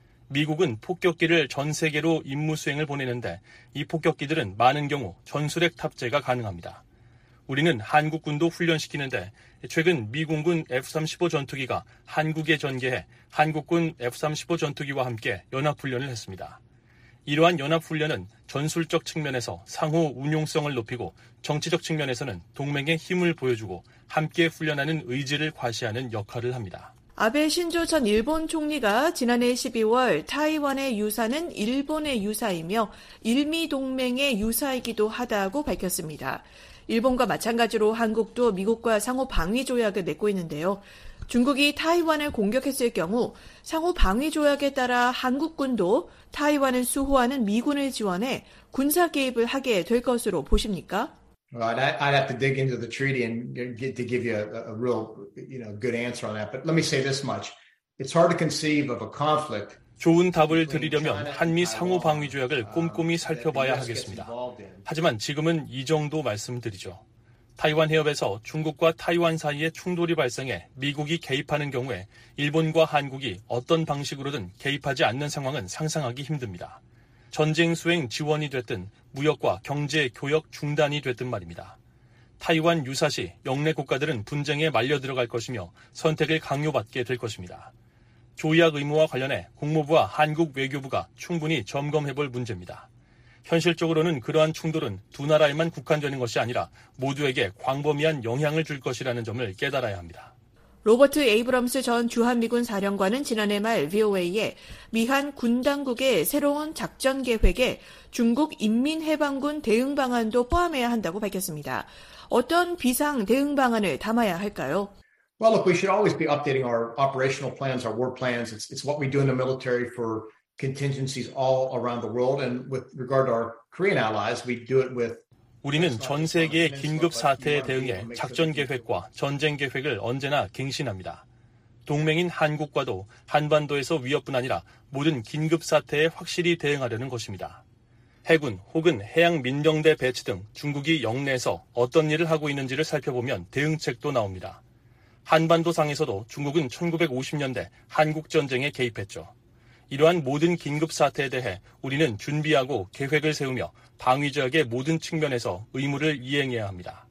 미국은 폭격기를 전 세계로 임무 수행을 보내는데 이 폭격기들은 많은 경우 전술핵 탑재가 가능합니다. 우리는 한국군도 훈련시키는데 최근 미공군 에프 삼십오 전투기가 한국에 전개해 한국군 에프 삼십오 전투기와 함께 연합훈련을 했습니다. 이러한 연합훈련은 전술적 측면에서 상호 운용성을 높이고 정치적 측면에서는 동맹의 힘을 보여주고 함께 훈련하는 의지를 과시하는 역할을 합니다. 아베 신조 전 일본 총리가 지난해 십이월 타이완의 유사는 일본의 유사이며 일미 동맹의 유사이기도 하다고 밝혔습니다. 일본과 마찬가지로 한국도 미국과 상호 방위 조약을 맺고 있는데요. 중국이 타이완을 공격했을 경우 상호 방위 조약에 따라 한국군도 타이완을 수호하는 미군을 지원해 군사 개입을 하게 될 것으로 보십니까? Right, I'd have to dig into the treaty and get to give you a, a real, you know, good answer on that. But let me say this much: it's hard to conceive of a conflict. 좋은 답을 드리려면 한미 상호 방위 조약을 꼼꼼히 살펴봐야 하겠습니다. 하지만 지금은 이 정도 말씀드리죠. 타이완 해협에서 중국과 타이완 사이에 충돌이 발생해 미국이 개입하는 경우에 일본과 한국이 어떤 방식으로든 개입하지 않는 상황은 상상하기 힘듭니다. 전쟁 수행 지원이 됐든 무역과 경제 교역 중단이 됐든 말입니다. 타이완 유사시 영내 국가들은 분쟁에 말려 들어갈 것이며 선택을 강요받게 될 것입니다. 조약 의무와 관련해 국무부와 한국 외교부가 충분히 점검해볼 문제입니다. 현실적으로는 그러한 충돌은 두 나라에만 국한되는 것이 아니라 모두에게 광범위한 영향을 줄 것이라는 점을 깨달아야 합니다. 로버트 에이브럼스 전 주한미군 사령관은 지난해 말 브이오에이에 미한 군 당국의 새로운 작전 계획에 중국 인민해방군 대응 방안도 포함해야 한다고 밝혔습니다. 어떤 비상 대응 방안을 담아야 할까요? Well, look, we should always be updating our operational plans, our war plans. It's, it's what we do in the military for contingencies all around the world. And with regard to our Korean allies, we do it with 우리는 전 세계의 긴급 사태에 대응해 작전 계획과 전쟁 계획을 언제나 갱신합니다. 동맹인 한국과도 한반도에서 위협뿐 아니라 모든 긴급 사태에 확실히 대응하려는 것입니다. 해군 혹은 해양 민병대 배치 등 중국이 영내에서 어떤 일을 하고 있는지를 살펴보면 대응책도 나옵니다. 한반도 상에서도 중국은 천구백오십 년대 한국 전쟁에 개입했죠. 이러한 모든 긴급 사태에 대해 우리는 준비하고 계획을 세우며 방위제약의 모든 측면에서 의무를 이행해야 합니다.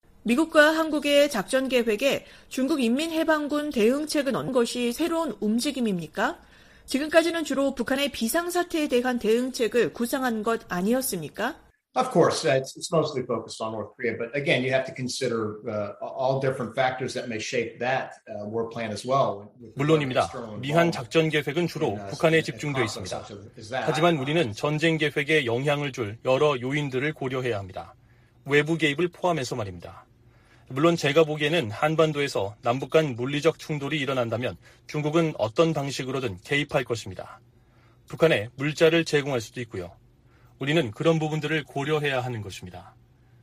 미국과 한국의 작전 계획에 중국 인민해방군 대응책을 넣은 것이 새로운 움직임입니까? 지금까지는 주로 북한의 비상사태에 대한 대응책을 구상한 것 아니었습니까? Of course, uh, it's, it's mostly focused on North Korea, but again, you have to consider uh, all different factors that may shape that uh, war plan as well. 물론입니다. 미한 작전 계획은 주로 북한에 집중되어 있습니다. 하지만 우리는 전쟁 계획에 영향을 줄 여러 요인들을 고려해야 합니다. 외부 개입을 포함해서 말입니다. 물론 제가 보기에는 한반도에서 남북 간 물리적 충돌이 일어난다면 중국은 어떤 방식으로든 개입할 것입니다. 북한에 물자를 제공할 수도 있고요. 우리는 그런 부분들을 고려해야 하는 것입니다.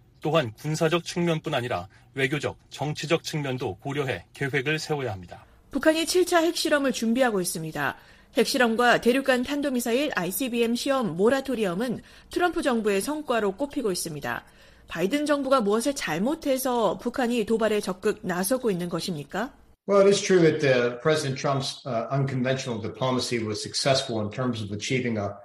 또한 군사적 측면뿐 아니라 외교적, 정치적 측면도 고려해 계획을 세워야 합니다. 북한이 칠 차 핵실험을 준비하고 있습니다. 핵실험과 대륙간 탄도미사일 아이씨비엠 시험 모라토리엄은 트럼프 정부의 성과로 꼽히고 있습니다. 바이든 정부가 무엇을 잘못해서 북한이 도발에 적극 나서고 있는 것입니까? Well, it is true that uh, President Trump's uh, unconventional diplomacy was successful in terms of achieving a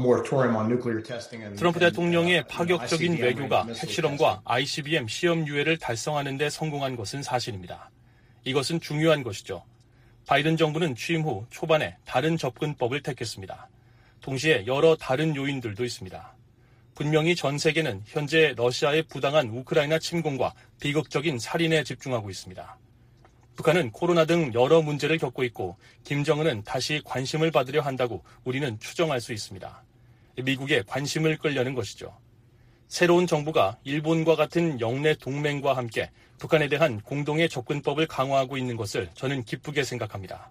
트럼프 대통령의 파격적인 외교가 핵실험과 아이씨비엠 시험 유예를 달성하는 데 성공한 것은 사실입니다. 이것은 중요한 것이죠. 바이든 정부는 취임 후 초반에 다른 접근법을 택했습니다. 동시에 여러 다른 요인들도 있습니다. 분명히 전 세계는 현재 러시아의 부당한 우크라이나 침공과 비극적인 살인에 집중하고 있습니다. 북한은 코로나 등 여러 문제를 겪고 있고 김정은은 다시 관심을 받으려 한다고 우리는 추정할 수 있습니다. 미국에 관심을 끌려는 것이죠. 새로운 정부가 일본과 같은 영내 동맹과 함께 북한에 대한 공동의 접근법을 강화하고 있는 것을 저는 기쁘게 생각합니다.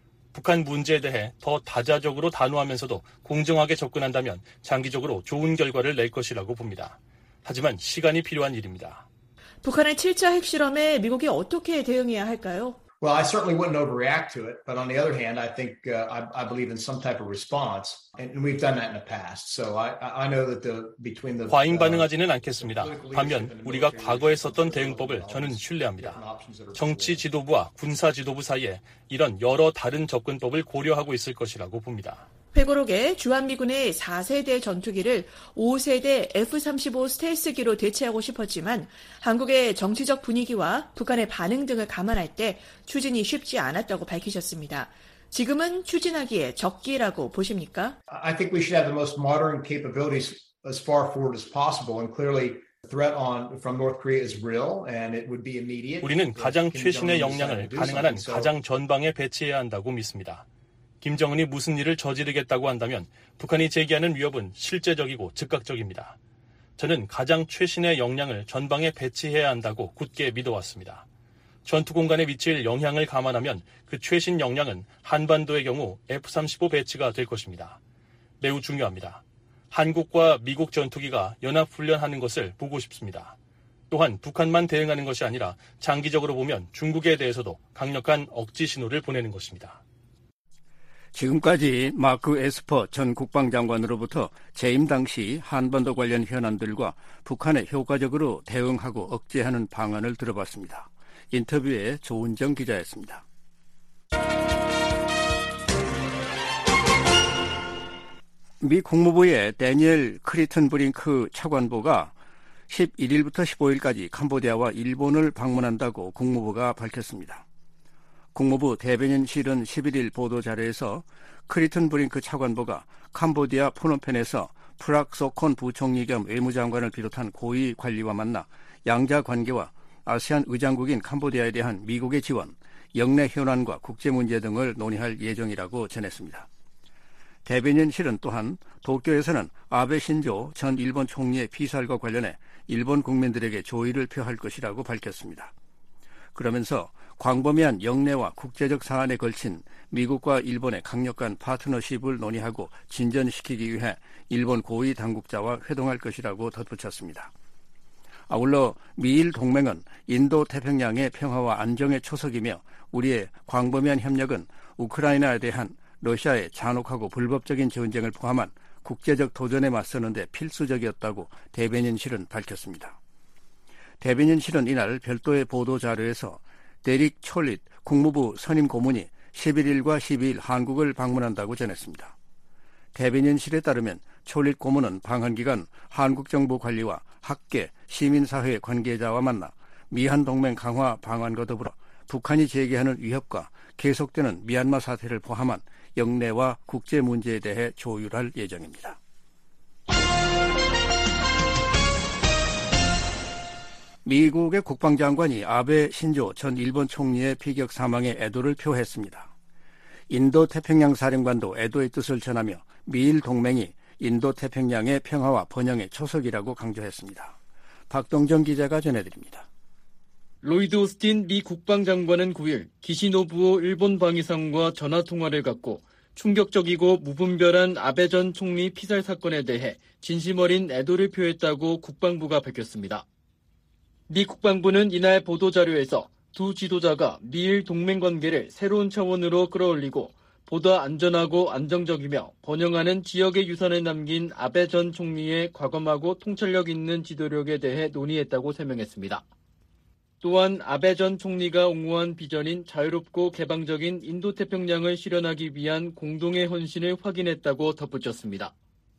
북한 문제에 대해 더 다자적으로 단호하면서도 공정하게 접근한다면 장기적으로 좋은 결과를 낼 것이라고 봅니다. 하지만 시간이 필요한 일입니다. 북한의 칠 차 핵실험에 미국이 어떻게 대응해야 할까요? Well, I certainly wouldn't overreact to it, but on the other hand, I think uh, I, I believe in some type of response, and we've done that in the past. So I, I know that the between the 과잉 반응하지는 않겠습니다. 반면 우리가 과거에 썼던 대응법을 저는 신뢰합니다. 정치 지도부와 군사 지도부 사이에 이런 여러 다른 접근법을 고려하고 있을 것이라고 봅니다. 회고록에 주한미군의 사 세대 전투기를 오 세대 에프 삼십오 스텔스기로 대체하고 싶었지만 한국의 정치적 분위기와 북한의 반응 등을 감안할 때 추진이 쉽지 않았다고 밝히셨습니다. 지금은 추진하기에 적기라고 보십니까? I think we should have the most modern capabilities as far forward as possible, and clearly the threat on from North Korea is real, and it would be immediate. 우리는 가장 최신의 역량을 가능한 한 가장 전방에 배치해야 한다고 믿습니다. 김정은이 무슨 일을 저지르겠다고 한다면 북한이 제기하는 위협은 실제적이고 즉각적입니다. 저는 가장 최신의 역량을 전방에 배치해야 한다고 굳게 믿어왔습니다. 전투 공간에 미칠 영향을 감안하면 그 최신 역량은 한반도의 경우 에프 삼십오 배치가 될 것입니다. 매우 중요합니다. 한국과 미국 전투기가 연합훈련하는 것을 보고 싶습니다. 또한 북한만 대응하는 것이 아니라 장기적으로 보면 중국에 대해서도 강력한 억지 신호를 보내는 것입니다. 지금까지 마크 에스퍼 전 국방장관으로부터 재임 당시 한반도 관련 현안들과 북한에 효과적으로 대응하고 억제하는 방안을 들어봤습니다. 인터뷰에 조은정 기자였습니다. 미 국무부의 데니엘 크리튼 브링크 차관보가 십일 일부터 십오 일까지 캄보디아와 일본을 방문한다고 국무부가 밝혔습니다. 국무부 대변인실은 십일 일 보도자료에서 크리튼 브링크 차관보가 캄보디아 푸놈펜에서 프락 소콘 부총리 겸 외무장관을 비롯한 고위 관리와 만나 양자 관계와 아세안 의장국인 캄보디아에 대한 미국의 지원, 영내 현안과 국제 문제 등을 논의할 예정이라고 전했습니다. 대변인실은 또한 도쿄에서는 아베 신조 전 일본 총리의 피살과 관련해 일본 국민들에게 조의를 표할 것이라고 밝혔습니다. 그러면서 광범위한 영내와 국제적 사안에 걸친 미국과 일본의 강력한 파트너십을 논의하고 진전시키기 위해 일본 고위 당국자와 회동할 것이라고 덧붙였습니다. 아울러 미일 동맹은 인도태평양의 평화와 안정의 초석이며 우리의 광범위한 협력은 우크라이나에 대한 러시아의 잔혹하고 불법적인 전쟁을 포함한 국제적 도전에 맞서는 데 필수적이었다고 대변인실은 밝혔습니다. 대변인실은 이날 별도의 보도자료에서 데릭 촐릿 국무부 선임 고문이 십일 일과 십이 일 한국을 방문한다고 전했습니다. 대변인실에 따르면 촐릿 고문은 방한 기간 한국 정부 관리와 학계, 시민사회 관계자와 만나 미한 동맹 강화 방안과 더불어 북한이 제기하는 위협과 계속되는 미얀마 사태를 포함한 영내와 국제 문제에 대해 조율할 예정입니다. 미국의 국방장관이 아베 신조 전 일본 총리의 피격 사망에 애도를 표했습니다. 인도태평양 사령관도 애도의 뜻을 전하며 미일 동맹이 인도태평양의 평화와 번영의 초석이라고 강조했습니다. 박동정 기자가 전해드립니다. 로이드 오스틴 미 국방장관은 구 일 기시노부오 일본 방위상과 전화통화를 갖고 충격적이고 무분별한 아베 전 총리 피살 사건에 대해 진심 어린 애도를 표했다고 국방부가 밝혔습니다. 미 국방부는 이날 보도자료에서 두 지도자가 미일 동맹관계를 새로운 차원으로 끌어올리고 보다 안전하고 안정적이며 번영하는 지역의 유산을 남긴 아베 전 총리의 과감하고 통찰력 있는 지도력에 대해 논의했다고 설명했습니다. 또한 아베 전 총리가 옹호한 비전인 자유롭고 개방적인 인도태평양을 실현하기 위한 공동의 헌신을 확인했다고 덧붙였습니다.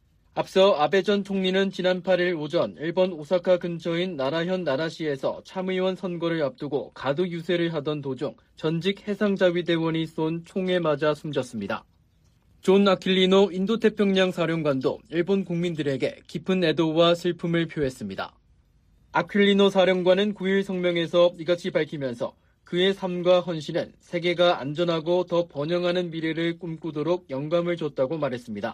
앞서 아베 전 총리는 지난 팔 일 오전 일본 오사카 근처인 나라현 나라시에서 참의원 선거를 앞두고 가두 유세를 하던 도중 전직 해상자위대원이 쏜 총에 맞아 숨졌습니다. 존 아킬리노 인도태평양 사령관도 일본 국민들에게 깊은 애도와 슬픔을 표했습니다. 아킬리노 사령관은 구 일 성명에서 이같이 밝히면서 그의 삶과 헌신은 세계가 안전하고 더 번영하는 미래를 꿈꾸도록 영감을 줬다고 말했습니다.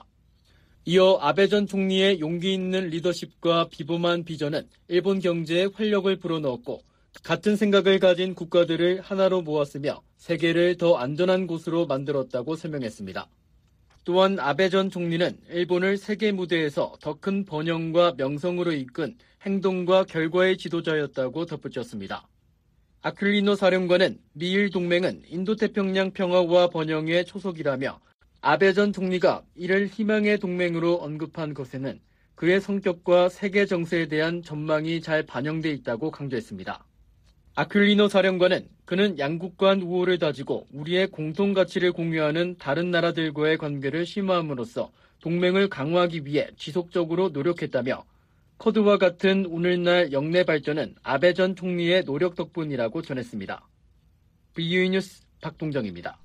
이어 아베 전 총리의 용기 있는 리더십과 비범한 비전은 일본 경제에 활력을 불어넣었고 같은 생각을 가진 국가들을 하나로 모았으며 세계를 더 안전한 곳으로 만들었다고 설명했습니다. 또한 아베 전 총리는 일본을 세계 무대에서 더 큰 번영과 명성으로 이끈 행동과 결과의 지도자였다고 덧붙였습니다. 아킬리노 사령관은 미일 동맹은 인도태평양 평화와 번영의 초석이라며 아베 전 총리가 이를 희망의 동맹으로 언급한 것에는 그의 성격과 세계 정세에 대한 전망이 잘 반영돼 있다고 강조했습니다. 아킬리노 사령관은 그는 양국 간 우호를 다지고 우리의 공통 가치를 공유하는 다른 나라들과의 관계를 심화함으로써 동맹을 강화하기 위해 지속적으로 노력했다며 쿼드와 같은 오늘날 영내 발전은 아베 전 총리의 노력 덕분이라고 전했습니다. 브이오이 뉴스 박동정입니다.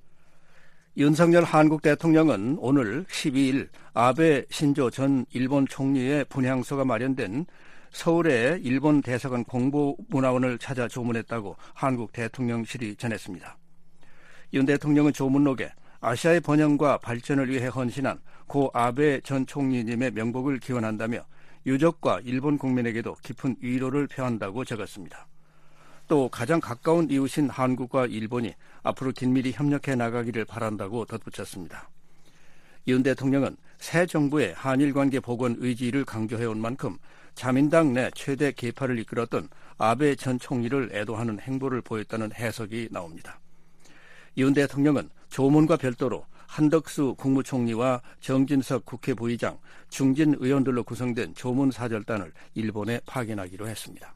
윤석열 한국 대통령은 오늘 십이 일 아베 신조 전 일본 총리의 분향소가 마련된 서울의 일본 대사관 공보문화원을 찾아 조문했다고 한국 대통령실이 전했습니다. 윤 대통령은 조문록에 아시아의 번영과 발전을 위해 헌신한 고 아베 전 총리님의 명복을 기원한다며 유족과 일본 국민에게도 깊은 위로를 표한다고 적었습니다. 또 가장 가까운 이웃인 한국과 일본이 앞으로 긴밀히 협력해 나가기를 바란다고 덧붙였습니다. 윤 대통령은 새 정부의 한일 관계 복원 의지를 강조해온 만큼 자민당 내 최대 계파를 이끌었던 아베 전 총리를 애도하는 행보를 보였다는 해석이 나옵니다. 윤 대통령은 조문과 별도로 한덕수 국무총리와 정진석 국회 부의장, 중진 의원들로 구성된 조문 사절단을 일본에 파견하기로 했습니다.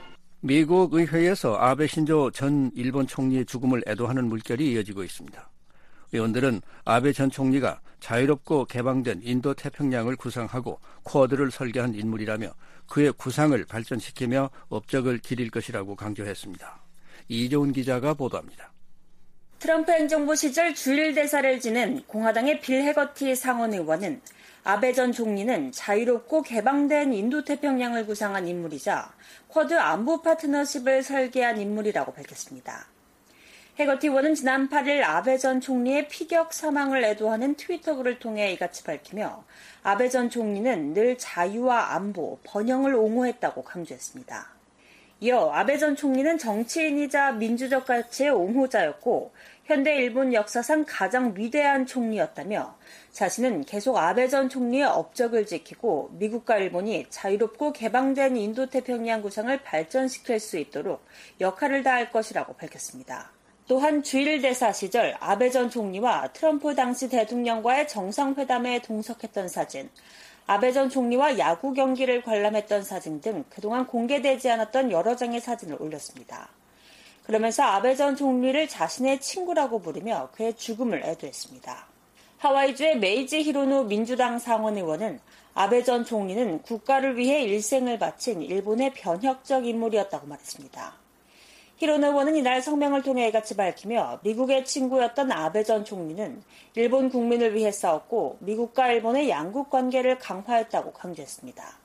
미국 의회에서 아베 신조 전 일본 총리의 죽음을 애도하는 물결이 이어지고 있습니다. 의원들은 아베 전 총리가 자유롭고 개방된 인도 태평양을 구상하고 쿼드를 설계한 인물이라며 그의 구상을 발전시키며 업적을 기릴 것이라고 강조했습니다. 이조은 기자가 보도합니다. 트럼프 행정부 시절 주일 대사를 지낸 공화당의 빌 해거티 상원 의원은 아베 전 총리는 자유롭고 개방된 인도태평양을 구상한 인물이자 쿼드 안보 파트너십을 설계한 인물이라고 밝혔습니다. 해거티 의원은 지난 팔일 아베 전 총리의 피격 사망을 애도하는 트위터 글을 통해 이같이 밝히며 아베 전 총리는 늘 자유와 안보, 번영을 옹호했다고 강조했습니다. 이어 아베 전 총리는 정치인이자 민주적 가치의 옹호자였고 현대 일본 역사상 가장 위대한 총리였다며 자신은 계속 아베 전 총리의 업적을 지키고 미국과 일본이 자유롭고 개방된 인도태평양 구상을 발전시킬 수 있도록 역할을 다할 것이라고 밝혔습니다. 또한 주일 대사 시절 아베 전 총리와 트럼프 당시 대통령과의 정상회담에 동석했던 사진, 아베 전 총리와 야구 경기를 관람했던 사진 등 그동안 공개되지 않았던 여러 장의 사진을 올렸습니다. 그러면서 아베 전 총리를 자신의 친구라고 부르며 그의 죽음을 애도했습니다. 하와이주의 메이지 히로노 민주당 상원 의원은 아베 전 총리는 국가를 위해 일생을 바친 일본의 변혁적 인물이었다고 말했습니다. 히로노 의원은 이날 성명을 통해 이같이 밝히며 미국의 친구였던 아베 전 총리는 일본 국민을 위해 싸웠고 미국과 일본의 양국 관계를 강화했다고 강조했습니다.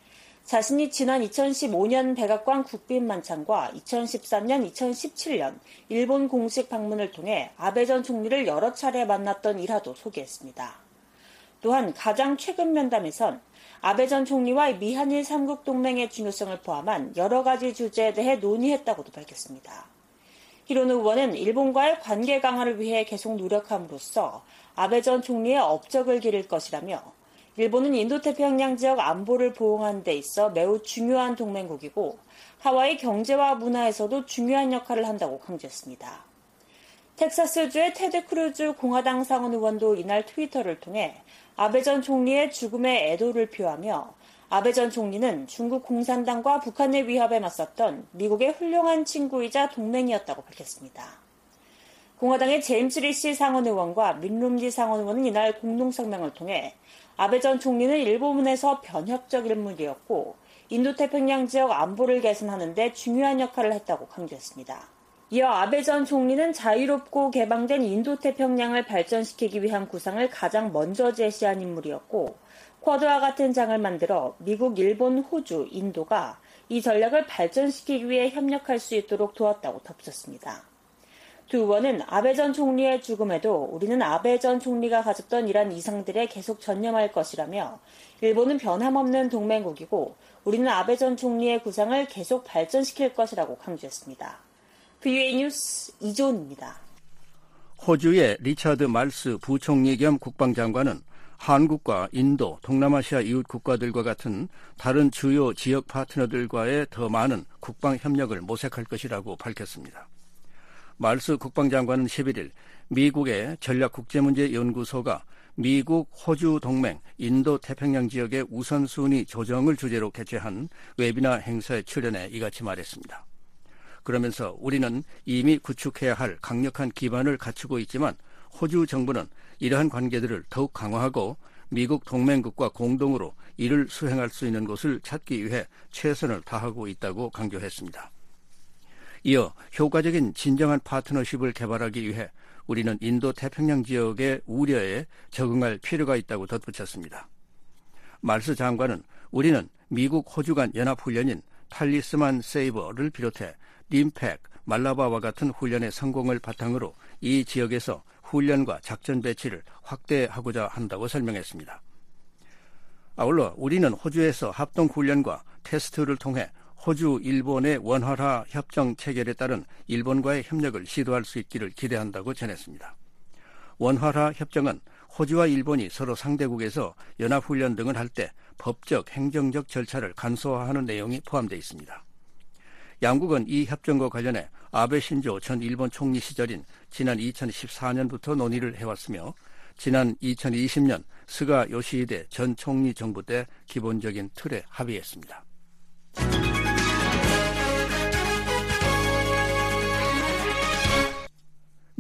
자신이 지난 이천십오년 백악관 국빈만찬과 이천십삼년, 이천십칠년 일본 공식 방문을 통해 아베 전 총리를 여러 차례 만났던 일화도 소개했습니다. 또한 가장 최근 면담에선 아베 전 총리와 미한일 삼국 동맹의 중요성을 포함한 여러 가지 주제에 대해 논의했다고도 밝혔습니다. 히로노 의원은 일본과의 관계 강화를 위해 계속 노력함으로써 아베 전 총리의 업적을 기릴 것이라며 일본은 인도태평양 지역 안보를 보호하는 데 있어 매우 중요한 동맹국이고 하와이 경제와 문화에서도 중요한 역할을 한다고 강조했습니다. 텍사스주의 테드 크루즈 공화당 상원 의원도 이날 트위터를 통해 아베 전 총리의 죽음에 애도를 표하며 아베 전 총리는 중국 공산당과 북한의 위협에 맞섰던 미국의 훌륭한 친구이자 동맹이었다고 밝혔습니다. 공화당의 제임스 리시 상원 의원과 민룸지 상원 의원은 이날 공동성명을 통해 아베 전 총리는 일본에서 변혁적 인물이었고 인도태평양 지역 안보를 개선하는 데 중요한 역할을 했다고 강조했습니다. 이어 아베 전 총리는 자유롭고 개방된 인도태평양을 발전시키기 위한 구상을 가장 먼저 제시한 인물이었고 쿼드와 같은 장을 만들어 미국, 일본, 호주, 인도가 이 전략을 발전시키기 위해 협력할 수 있도록 도왔다고 덧붙였습니다. 두 의원은 아베 전 총리의 죽음에도 우리는 아베 전 총리가 가졌던 이러한 이상들에 계속 전념할 것이라며 일본은 변함없는 동맹국이고 우리는 아베 전 총리의 구상을 계속 발전시킬 것이라고 강조했습니다. 브이오에이 뉴스 이조은입니다. 호주의 리차드 말스 부총리 겸 국방장관은 한국과 인도, 동남아시아 이웃 국가들과 같은 다른 주요 지역 파트너들과의 더 많은 국방 협력을 모색할 것이라고 밝혔습니다. 말스 국방장관은 십일일 미국의 전략국제문제연구소가 미국, 호주 동맹, 인도 태평양 지역의 우선순위 조정을 주제로 개최한 웨비나 행사에 출연해 이같이 말했습니다. 그러면서 우리는 이미 구축해야 할 강력한 기반을 갖추고 있지만 호주 정부는 이러한 관계들을 더욱 강화하고 미국 동맹국과 공동으로 이를 수행할 수 있는 곳을 찾기 위해 최선을 다하고 있다고 강조했습니다. 이어 효과적인 진정한 파트너십을 개발하기 위해 우리는 인도 태평양 지역의 우려에 적응할 필요가 있다고 덧붙였습니다. 말스 장관은 우리는 미국 호주 간 연합훈련인 탈리스만 세이버를 비롯해 림팩, 말라바와 같은 훈련의 성공을 바탕으로 이 지역에서 훈련과 작전 배치를 확대하고자 한다고 설명했습니다. 아울러 우리는 호주에서 합동훈련과 테스트를 통해 호주, 일본의 원활화 협정 체결에 따른 일본과의 협력을 시도할 수 있기를 기대한다고 전했습니다. 원활화 협정은 호주와 일본이 서로 상대국에서 연합훈련 등을 할 때 법적, 행정적 절차를 간소화하는 내용이 포함되어 있습니다. 양국은 이 협정과 관련해 아베 신조 전 일본 총리 시절인 지난 이천십사년부터 논의를 해왔으며 지난 이천이십년 스가 요시히데 전 총리 정부 때 기본적인 틀에 합의했습니다.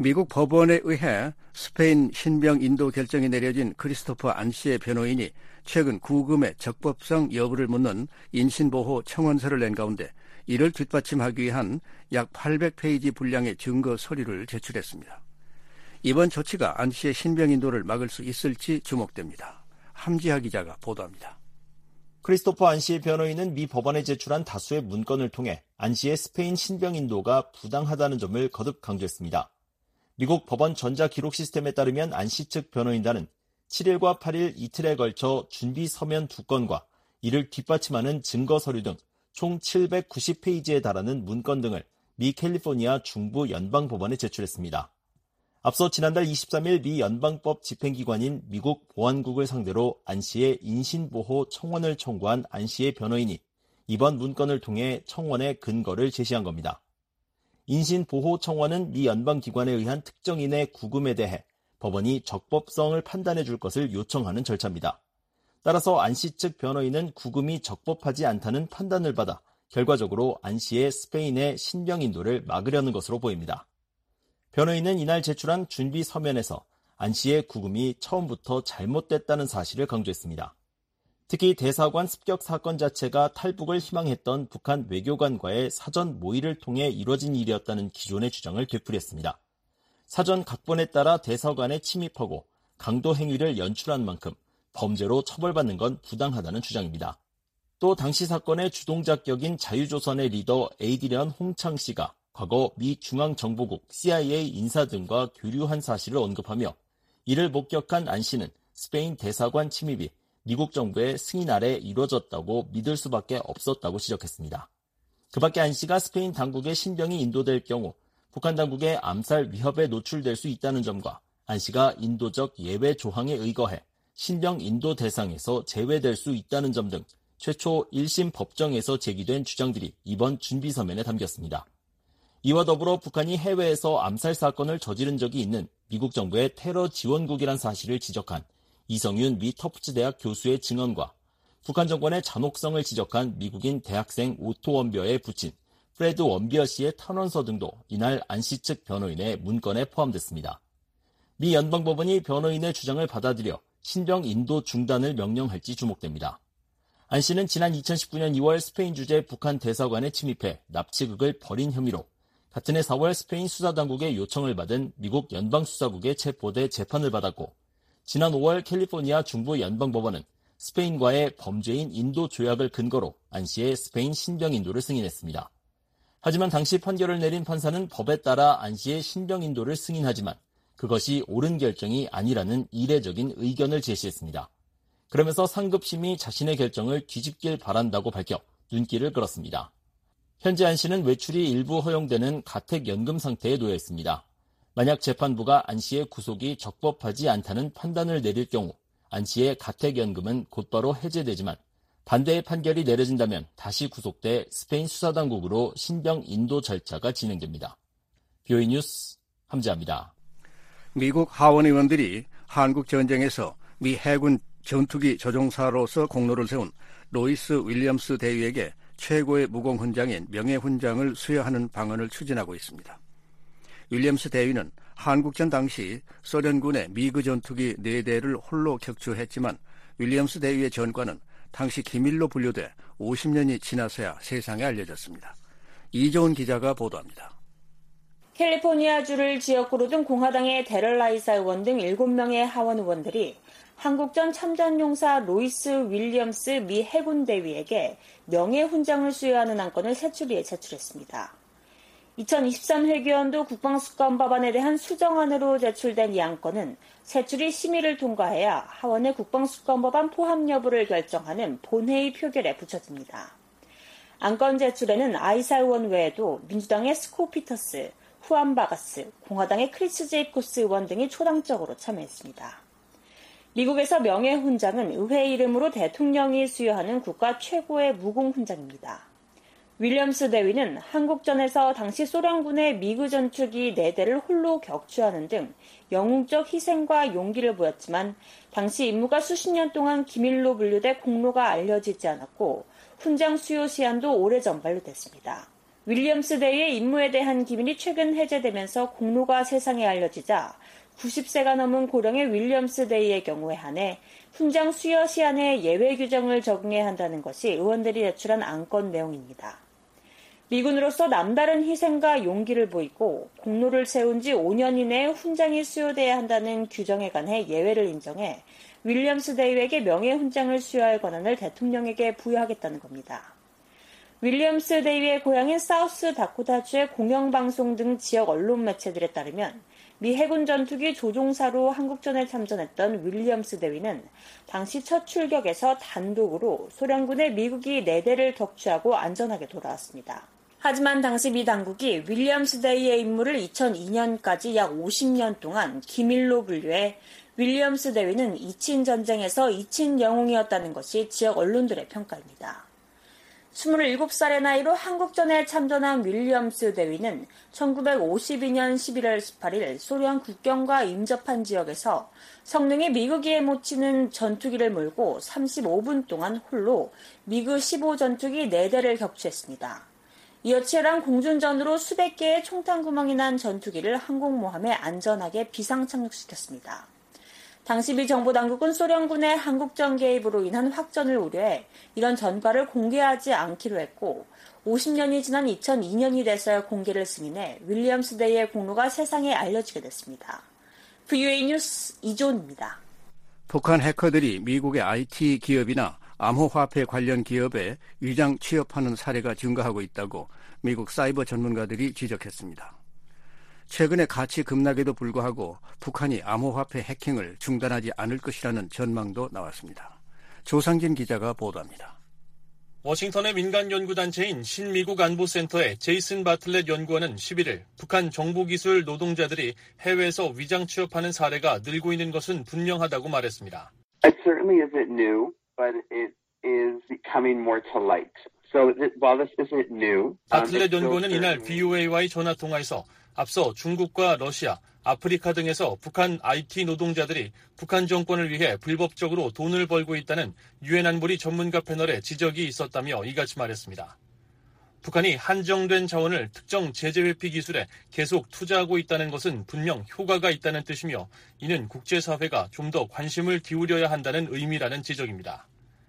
미국 법원에 의해 스페인 신병 인도 결정이 내려진 크리스토퍼 안 씨의 변호인이 최근 구금의 적법성 여부를 묻는 인신보호 청원서를 낸 가운데 이를 뒷받침하기 위한 약 팔백 페이지 분량의 증거 서류를 제출했습니다. 이번 조치가 안 씨의 신병 인도를 막을 수 있을지 주목됩니다. 함지하 기자가 보도합니다. 크리스토퍼 안 씨의 변호인은 미 법원에 제출한 다수의 문건을 통해 안 씨의 스페인 신병 인도가 부당하다는 점을 거듭 강조했습니다. 미국 법원 전자기록 시스템에 따르면 안 씨 측 변호인단은 칠일과 팔일 이틀에 걸쳐 준비 서면 두 건과 이를 뒷받침하는 증거 서류 등 총 칠백구십 페이지에 달하는 문건 등을 미 캘리포니아 중부 연방법원에 제출했습니다. 앞서 지난달 이십삼일 미 연방법 집행기관인 미국 보안국을 상대로 안 씨의 인신보호 청원을 청구한 안 씨의 변호인이 이번 문건을 통해 청원의 근거를 제시한 겁니다. 인신보호 청원은 미 연방기관에 의한 특정인의 구금에 대해 법원이 적법성을 판단해 줄 것을 요청하는 절차입니다. 따라서 안 씨 측 변호인은 구금이 적법하지 않다는 판단을 받아 결과적으로 안 씨의 스페인의 신병 인도를 막으려는 것으로 보입니다. 변호인은 이날 제출한 준비 서면에서 안 씨의 구금이 처음부터 잘못됐다는 사실을 강조했습니다. 특히 대사관 습격 사건 자체가 탈북을 희망했던 북한 외교관과의 사전 모의를 통해 이뤄진 일이었다는 기존의 주장을 되풀이했습니다. 사전 각본에 따라 대사관에 침입하고 강도 행위를 연출한 만큼 범죄로 처벌받는 건 부당하다는 주장입니다. 또 당시 사건의 주동자격인 자유조선의 리더 에이디리언 홍창 씨가 과거 미 중앙정보국 씨아이에이 인사 등과 교류한 사실을 언급하며 이를 목격한 안 씨는 스페인 대사관 침입이 미국 정부의 승인 아래 이루어졌다고 믿을 수밖에 없었다고 지적했습니다. 그 밖에 안 씨가 스페인 당국의 신병이 인도될 경우 북한 당국의 암살 위협에 노출될 수 있다는 점과 안 씨가 인도적 예외 조항에 의거해 신병 인도 대상에서 제외될 수 있다는 점 등 최초 일 심 법정에서 제기된 주장들이 이번 준비서면에 담겼습니다. 이와 더불어 북한이 해외에서 암살 사건을 저지른 적이 있는 미국 정부의 테러 지원국이란 사실을 지적한 이성윤 미 터프츠 대학 교수의 증언과 북한 정권의 잔혹성을 지적한 미국인 대학생 오토 원벼에 붙인 프레드 원비어 씨의 탄원서 등도 이날 안 씨 측 변호인의 문건에 포함됐습니다. 미 연방법원이 변호인의 주장을 받아들여 신병 인도 중단을 명령할지 주목됩니다. 안 씨는 지난 이천십구년 이월 스페인 주재 북한 대사관에 침입해 납치극을 벌인 혐의로 같은 해 사월 스페인 수사당국의 요청을 받은 미국 연방수사국에 체포돼 재판을 받았고 지난 오월 캘리포니아 중부 연방법원은 스페인과의 범죄인 인도 조약을 근거로 안 씨의 스페인 신병 인도를 승인했습니다. 하지만 당시 판결을 내린 판사는 법에 따라 안 씨의 신병 인도를 승인하지만 그것이 옳은 결정이 아니라는 이례적인 의견을 제시했습니다. 그러면서 상급심이 자신의 결정을 뒤집길 바란다고 밝혀 눈길을 끌었습니다. 현재 안 씨는 외출이 일부 허용되는 가택연금 상태에 놓여 있습니다. 만약 재판부가 안 씨의 구속이 적법하지 않다는 판단을 내릴 경우 안 씨의 가택연금은 곧바로 해제되지만 반대의 판결이 내려진다면 다시 구속돼 스페인 수사당국으로 신병 인도 절차가 진행됩니다. 비오이 뉴스 함지아입니다. 미국 하원 의원들이 한국 전쟁에서 미 해군 전투기 조종사로서 공로를 세운 로이스 윌리엄스 대위에게 최고의 무공훈장인 명예훈장을 수여하는 방안을 추진하고 있습니다. 윌리엄스 대위는 한국전 당시 소련군의 미그 전투기 네 대를 홀로 격추했지만 윌리엄스 대위의 전과는 당시 기밀로 분류돼 오십 년이 지나서야 세상에 알려졌습니다. 이조은 기자가 보도합니다. 캘리포니아주를 지역구로 둔 공화당의 데럴 라이사 의원 등 일곱 명의 하원 의원들이 한국전 참전용사 로이스 윌리엄스 미 해군 대위에게 명예훈장을 수여하는 안건을 새추리에 제출했습니다. 이천이십삼 회기연도 국방수권법안에 대한 수정안으로 제출된 이 안건은 새추리 심의를 통과해야 하원의 국방수권법안 포함 여부를 결정하는 본회의 표결에 붙여집니다. 안건 제출에는 아이사 의원 외에도 민주당의 스코 피터스, 후안 바가스, 공화당의 크리스 제이콥스 의원 등이 초당적으로 참여했습니다. 미국에서 명예훈장은 의회 이름으로 대통령이 수여하는 국가 최고의 무공훈장입니다. 윌리엄스 대위는 한국전에서 당시 소련군의 미그 전투기 네 대를 홀로 격추하는 등 영웅적 희생과 용기를 보였지만 당시 임무가 수십 년 동안 기밀로 분류돼 공로가 알려지지 않았고 훈장 수요 시한도 오래전 만료됐습니다. 윌리엄스 대위의 임무에 대한 기밀이 최근 해제되면서 공로가 세상에 알려지자 구십 세가 넘은 고령의 윌리엄스 대위의 경우에 한해 훈장 수여 시한에 예외 규정을 적용해야 한다는 것이 의원들이 제출한 안건 내용입니다. 미군으로서 남다른 희생과 용기를 보이고 공로를 세운 지 오 년 이내에 훈장이 수여돼야 한다는 규정에 관해 예외를 인정해 윌리엄스 대위에게 명예훈장을 수여할 권한을 대통령에게 부여하겠다는 겁니다. 윌리엄스 대위의 고향인 사우스 다코타주의 공영방송 등 지역 언론 매체들에 따르면 미 해군 전투기 조종사로 한국전에 참전했던 윌리엄스 대위는 당시 첫 출격에서 단독으로 소련군의 미국이 네 대를 격추하고 안전하게 돌아왔습니다. 하지만 당시 미 당국이 윌리엄스 대위의 임무를 이천이 년까지 약 오십 년 동안 기밀로 분류해 윌리엄스 대위는 이친 전쟁에서 이친 영웅이었다는 것이 지역 언론들의 평가입니다. 스물일곱 살의 나이로 한국전에 참전한 윌리엄스 대위는 천구백오십이 년 십일월 십팔일 소련 국경과 임접한 지역에서 성능이 미국이에 못 치는 전투기를 몰고 삼십오 분 동안 홀로 미그 십오 전투기 네 대를 격추했습니다. 이어 치열한 공중전으로 수백 개의 총탄 구멍이 난 전투기를 항공모함에 안전하게 비상 착륙시켰습니다. 당시 미 정보당국은 소련군의 한국전 개입으로 인한 확전을 우려해 이런 전과를 공개하지 않기로 했고 오십 년이 지난 이천이 년이 돼서야 공개를 승인해 윌리엄스 대위의 공로가 세상에 알려지게 됐습니다. 브이오에이 뉴스 이조은입니다. 북한 해커들이 미국의 아이티 기업이나 암호화폐 관련 기업에 위장 취업하는 사례가 증가하고 있다고 미국 사이버 전문가들이 지적했습니다. 최근의 가치 급락에도 불구하고 북한이 암호화폐 해킹을 중단하지 않을 것이라는 전망도 나왔습니다. 조상진 기자가 보도합니다. 워싱턴의 민간 연구단체인 신미국 안보센터의 제이슨 바틀렛 연구원은 십일일 북한 정보기술 노동자들이 해외에서 위장 취업하는 사례가 늘고 있는 것은 분명하다고 말했습니다. It certainly isn't new, but it is coming more to light. So while this isn't new, 바틀렛 연구원은 이날 브이오에이와의 전화통화에서 앞서 중국과 러시아, 아프리카 등에서 북한 아이티 노동자들이 북한 정권을 위해 불법적으로 돈을 벌고 있다는 유엔 안보리 전문가 패널의 지적이 있었다며 이같이 말했습니다. 북한이 한정된 자원을 특정 제재 회피 기술에 계속 투자하고 있다는 것은 분명 효과가 있다는 뜻이며 이는 국제사회가 좀 더 관심을 기울여야 한다는 의미라는 지적입니다.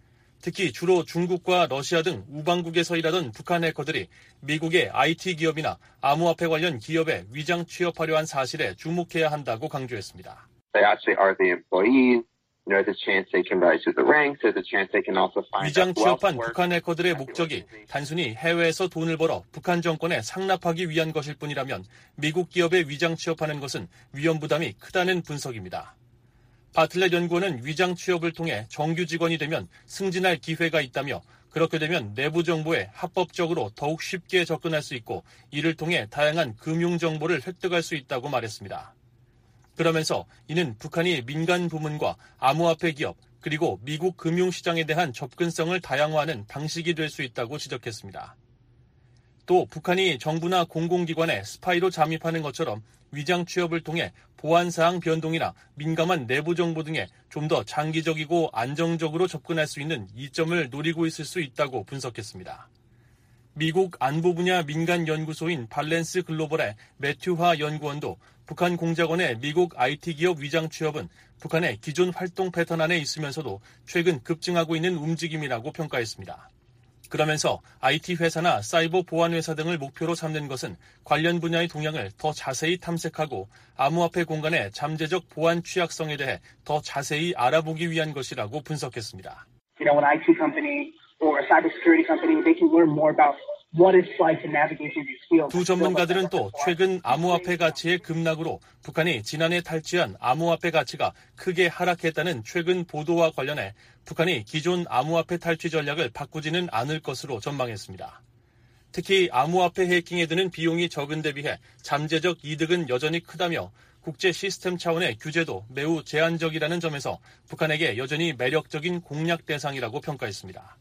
특히 주로 중국과 러시아 등 우방국에서 일하던 북한 해커들이 미국의 아이티 기업이나 암호화폐 관련 기업에 위장 취업하려 한 사실에 주목해야 한다고 강조했습니다. They actually are the employees. There's a chance they can rise through the ranks. There's a chance they can also find 위장 취업한 북한 해커들의 목적이 단순히 해외에서 돈을 벌어 북한 정권에 상납하기 위한 것일 뿐이라면 미국 기업에 위장 취업하는 것은 위험 부담이 크다는 분석입니다. 바틀렛 연구원은 위장 취업을 통해 정규 직원이 되면 승진할 기회가 있다며 그렇게 되면 내부 정보에 합법적으로 더욱 쉽게 접근할 수 있고 이를 통해 다양한 금융 정보를 획득할 수 있다고 말했습니다. 그러면서 이는 북한이 민간 부문과 암호화폐 기업 그리고 미국 금융시장에 대한 접근성을 다양화하는 방식이 될 수 있다고 지적했습니다. 또 북한이 정부나 공공기관에 스파이로 잠입하는 것처럼 위장 취업을 통해 보안사항 변동이나 민감한 내부 정보 등에 좀 더 장기적이고 안정적으로 접근할 수 있는 이점을 노리고 있을 수 있다고 분석했습니다. 미국 안보 분야 민간 연구소인 밸런스 글로벌의 매튜화 연구원도 북한 공작원의 미국 아이티 기업 위장 취업은 북한의 기존 활동 패턴 안에 있으면서도 최근 급증하고 있는 움직임이라고 평가했습니다. 그러면서 아이티 회사나 사이버 보안 회사 등을 목표로 삼는 것은 관련 분야의 동향을 더 자세히 탐색하고 암호화폐 공간의 잠재적 보안 취약성에 대해 더 자세히 알아보기 위한 것이라고 분석했습니다. You know, an 아이티 company or a cybersecurity company, they can learn more about what it's like to navigate through these fields. 두 전문가들은 또 최근 암호화폐 가치의 급락으로 북한이 지난해 탈취한 암호화폐 가치가 크게 하락했다는 최근 보도와 관련해 북한이 기존 암호화폐 탈취 전략을 바꾸지는 않을 것으로 전망했습니다. 특히 암호화폐 해킹에 드는 비용이 적은 데 비해 잠재적 이득은 여전히 크다며 국제 시스템 차원의 규제도 매우 제한적이라는 점에서 북한에게 여전히 매력적인 공략 대상이라고 평가했습니다.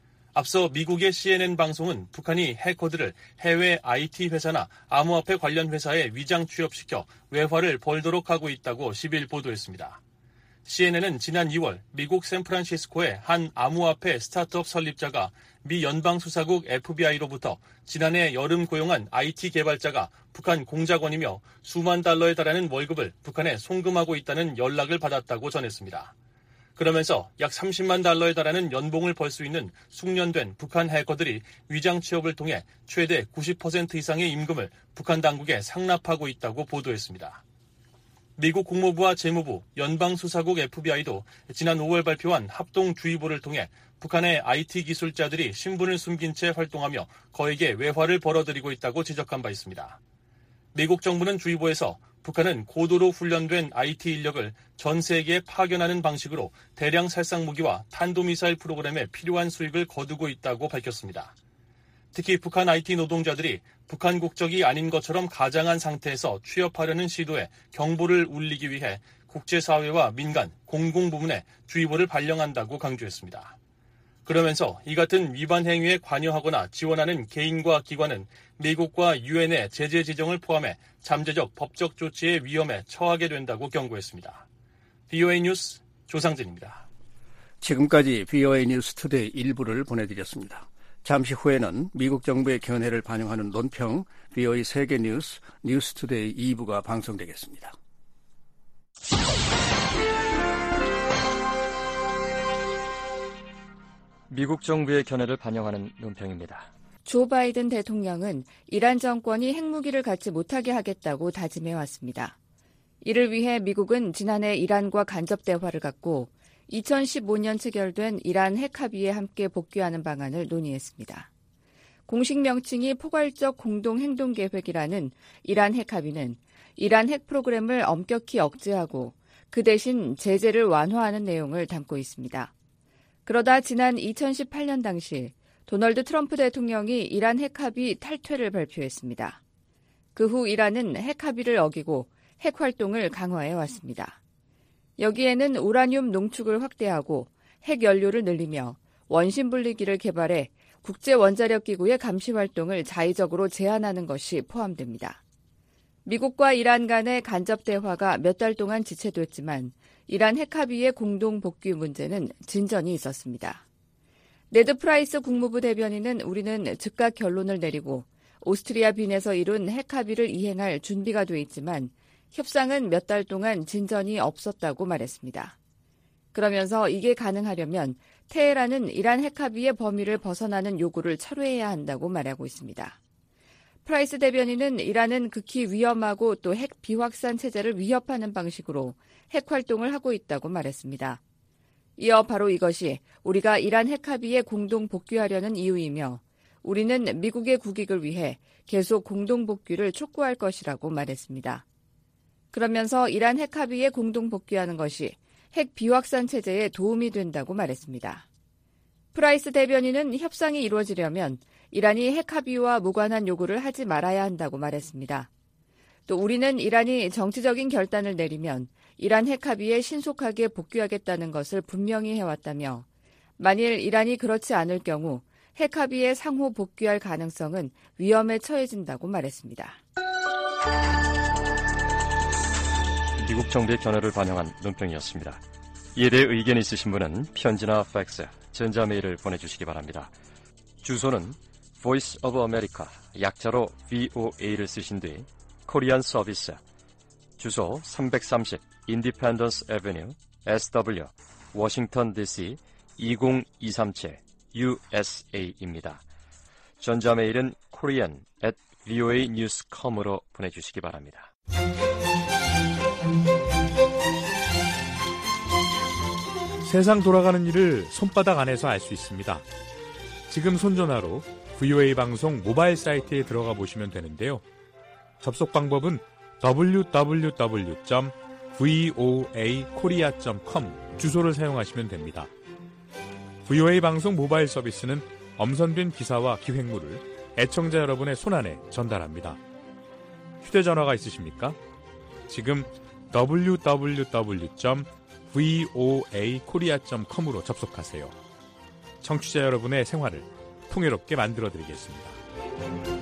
앞서 미국의 씨엔엔 방송은 북한이 해커들을 해외 아이티 회사나 암호화폐 관련 회사에 위장 취업시켜 외화를 벌도록 하고 있다고 십일 보도했습니다. 씨엔엔은 지난 이월 미국 샌프란시스코의 한 암호화폐 스타트업 설립자가 미 연방수사국 에프비아이로부터 지난해 여름 고용한 아이티 개발자가 북한 공작원이며 수만 달러에 달하는 월급을 북한에 송금하고 있다는 연락을 받았다고 전했습니다. 그러면서 약 삼십만 달러에 달하는 연봉을 벌 수 있는 숙련된 북한 해커들이 위장 취업을 통해 최대 구십 퍼센트 이상의 임금을 북한 당국에 상납하고 있다고 보도했습니다. 미국 국무부와 재무부, 연방수사국 에프비아이도 지난 오월 발표한 합동주의보를 통해 북한의 아이티 기술자들이 신분을 숨긴 채 활동하며 거액의 외화를 벌어들이고 있다고 지적한 바 있습니다. 미국 정부는 주의보에서 북한은 고도로 훈련된 아이티 인력을 전 세계에 파견하는 방식으로 대량 살상 무기와 탄도미사일 프로그램에 필요한 수익을 거두고 있다고 밝혔습니다. 특히 북한 아이티 노동자들이 북한 국적이 아닌 것처럼 가장한 상태에서 취업하려는 시도에 경보를 울리기 위해 국제사회와 민간, 공공부문에 주의보를 발령한다고 강조했습니다. 그러면서 이 같은 위반 행위에 관여하거나 지원하는 개인과 기관은 미국과 유엔의 제재 지정을 포함해 잠재적 법적 조치의 위험에 처하게 된다고 경고했습니다. 브이오에이 뉴스 조상진입니다. 지금까지 브이오에이 뉴스 투데이 일부를 보내드렸습니다. 잠시 후에는 미국 정부의 견해를 반영하는 논평 브이오에이 세계 뉴스 뉴스 투데이 이 부가 방송되겠습니다. 미국 정부의 견해를 반영하는 논평입니다. 조 바이든 대통령은 이란 정권이 핵무기를 갖지 못하게 하겠다고 다짐해왔습니다. 이를 위해 미국은 지난해 이란과 간접 대화를 갖고 이천십오 년 체결된 이란 핵 합의에 함께 복귀하는 방안을 논의했습니다. 공식 명칭이 포괄적 공동행동계획이라는 이란 핵 합의는 이란 핵 프로그램을 엄격히 억제하고 그 대신 제재를 완화하는 내용을 담고 있습니다. 그러다 지난 이천십팔 년 당시 도널드 트럼프 대통령이 이란 핵 합의 탈퇴를 발표했습니다. 그 후 이란은 핵 합의를 어기고 핵 활동을 강화해 왔습니다. 여기에는 우라늄 농축을 확대하고 핵 연료를 늘리며 원심 분리기를 개발해 국제원자력기구의 감시 활동을 자의적으로 제한하는 것이 포함됩니다. 미국과 이란 간의 간접 대화가 몇 달 동안 지체됐지만 이란 핵 합의의 공동 복귀 문제는 진전이 있었습니다. 네드 프라이스 국무부 대변인은 우리는 즉각 결론을 내리고 오스트리아 빈에서 이룬 핵 합의를 이행할 준비가 돼 있지만 협상은 몇 달 동안 진전이 없었다고 말했습니다. 그러면서 이게 가능하려면 테헤란은 이란 핵 합의의 범위를 벗어나는 요구를 철회해야 한다고 말하고 있습니다. 프라이스 대변인은 이란은 극히 위험하고 또 핵 비확산 체제를 위협하는 방식으로 핵 활동을 하고 있다고 말했습니다. 이어 바로 이것이 우리가 이란 핵 합의에 공동 복귀하려는 이유이며 우리는 미국의 국익을 위해 계속 공동 복귀를 촉구할 것이라고 말했습니다. 그러면서 이란 핵 합의에 공동 복귀하는 것이 핵 비확산 체제에 도움이 된다고 말했습니다. 프라이스 대변인은 협상이 이루어지려면 이란이 핵 합의와 무관한 요구를 하지 말아야 한다고 말했습니다. 또 우리는 이란이 정치적인 결단을 내리면 이란 핵 합의에 신속하게 복귀하겠다는 것을 분명히 해왔다며 만일 이란이 그렇지 않을 경우 핵 합의에 상호 복귀할 가능성은 위험에 처해진다고 말했습니다. 미국 정부의 견해를 반영한 논평이었습니다. 이에 대해 의견이 있으신 분은 편지나 팩스, 전자메일을 보내주시기 바랍니다. 주소는 Voice of America, 약자로 브이오에이를 쓰신 뒤 코리안 서비스, 주소 삼백삼십 Independence Avenue, 에스더블유, 워싱턴 디씨 이공이삼칠 유에스에이입니다. 전자메일은 korean at 브이오에이 뉴스 닷 컴으로 보내주시기 바랍니다. 세상 돌아가는 일을 손바닥 안에서 알 수 있습니다. 지금 손전화로 브이오에이 방송 모바일 사이트에 들어가 보시면 되는데요. 접속 방법은 더블유 더블유 더블유 점 브이오에이 코리아 점 컴 주소를 사용하시면 됩니다. 브이오에이 방송 모바일 서비스는 엄선된 기사와 기획물을 애청자 여러분의 손안에 전달합니다. 휴대전화가 있으십니까? 지금 더블유 더블유 더블유 점 브이오에이 코리아 점 컴으로 접속하세요. 청취자 여러분의 생활을 풍요롭게 만들어드리겠습니다.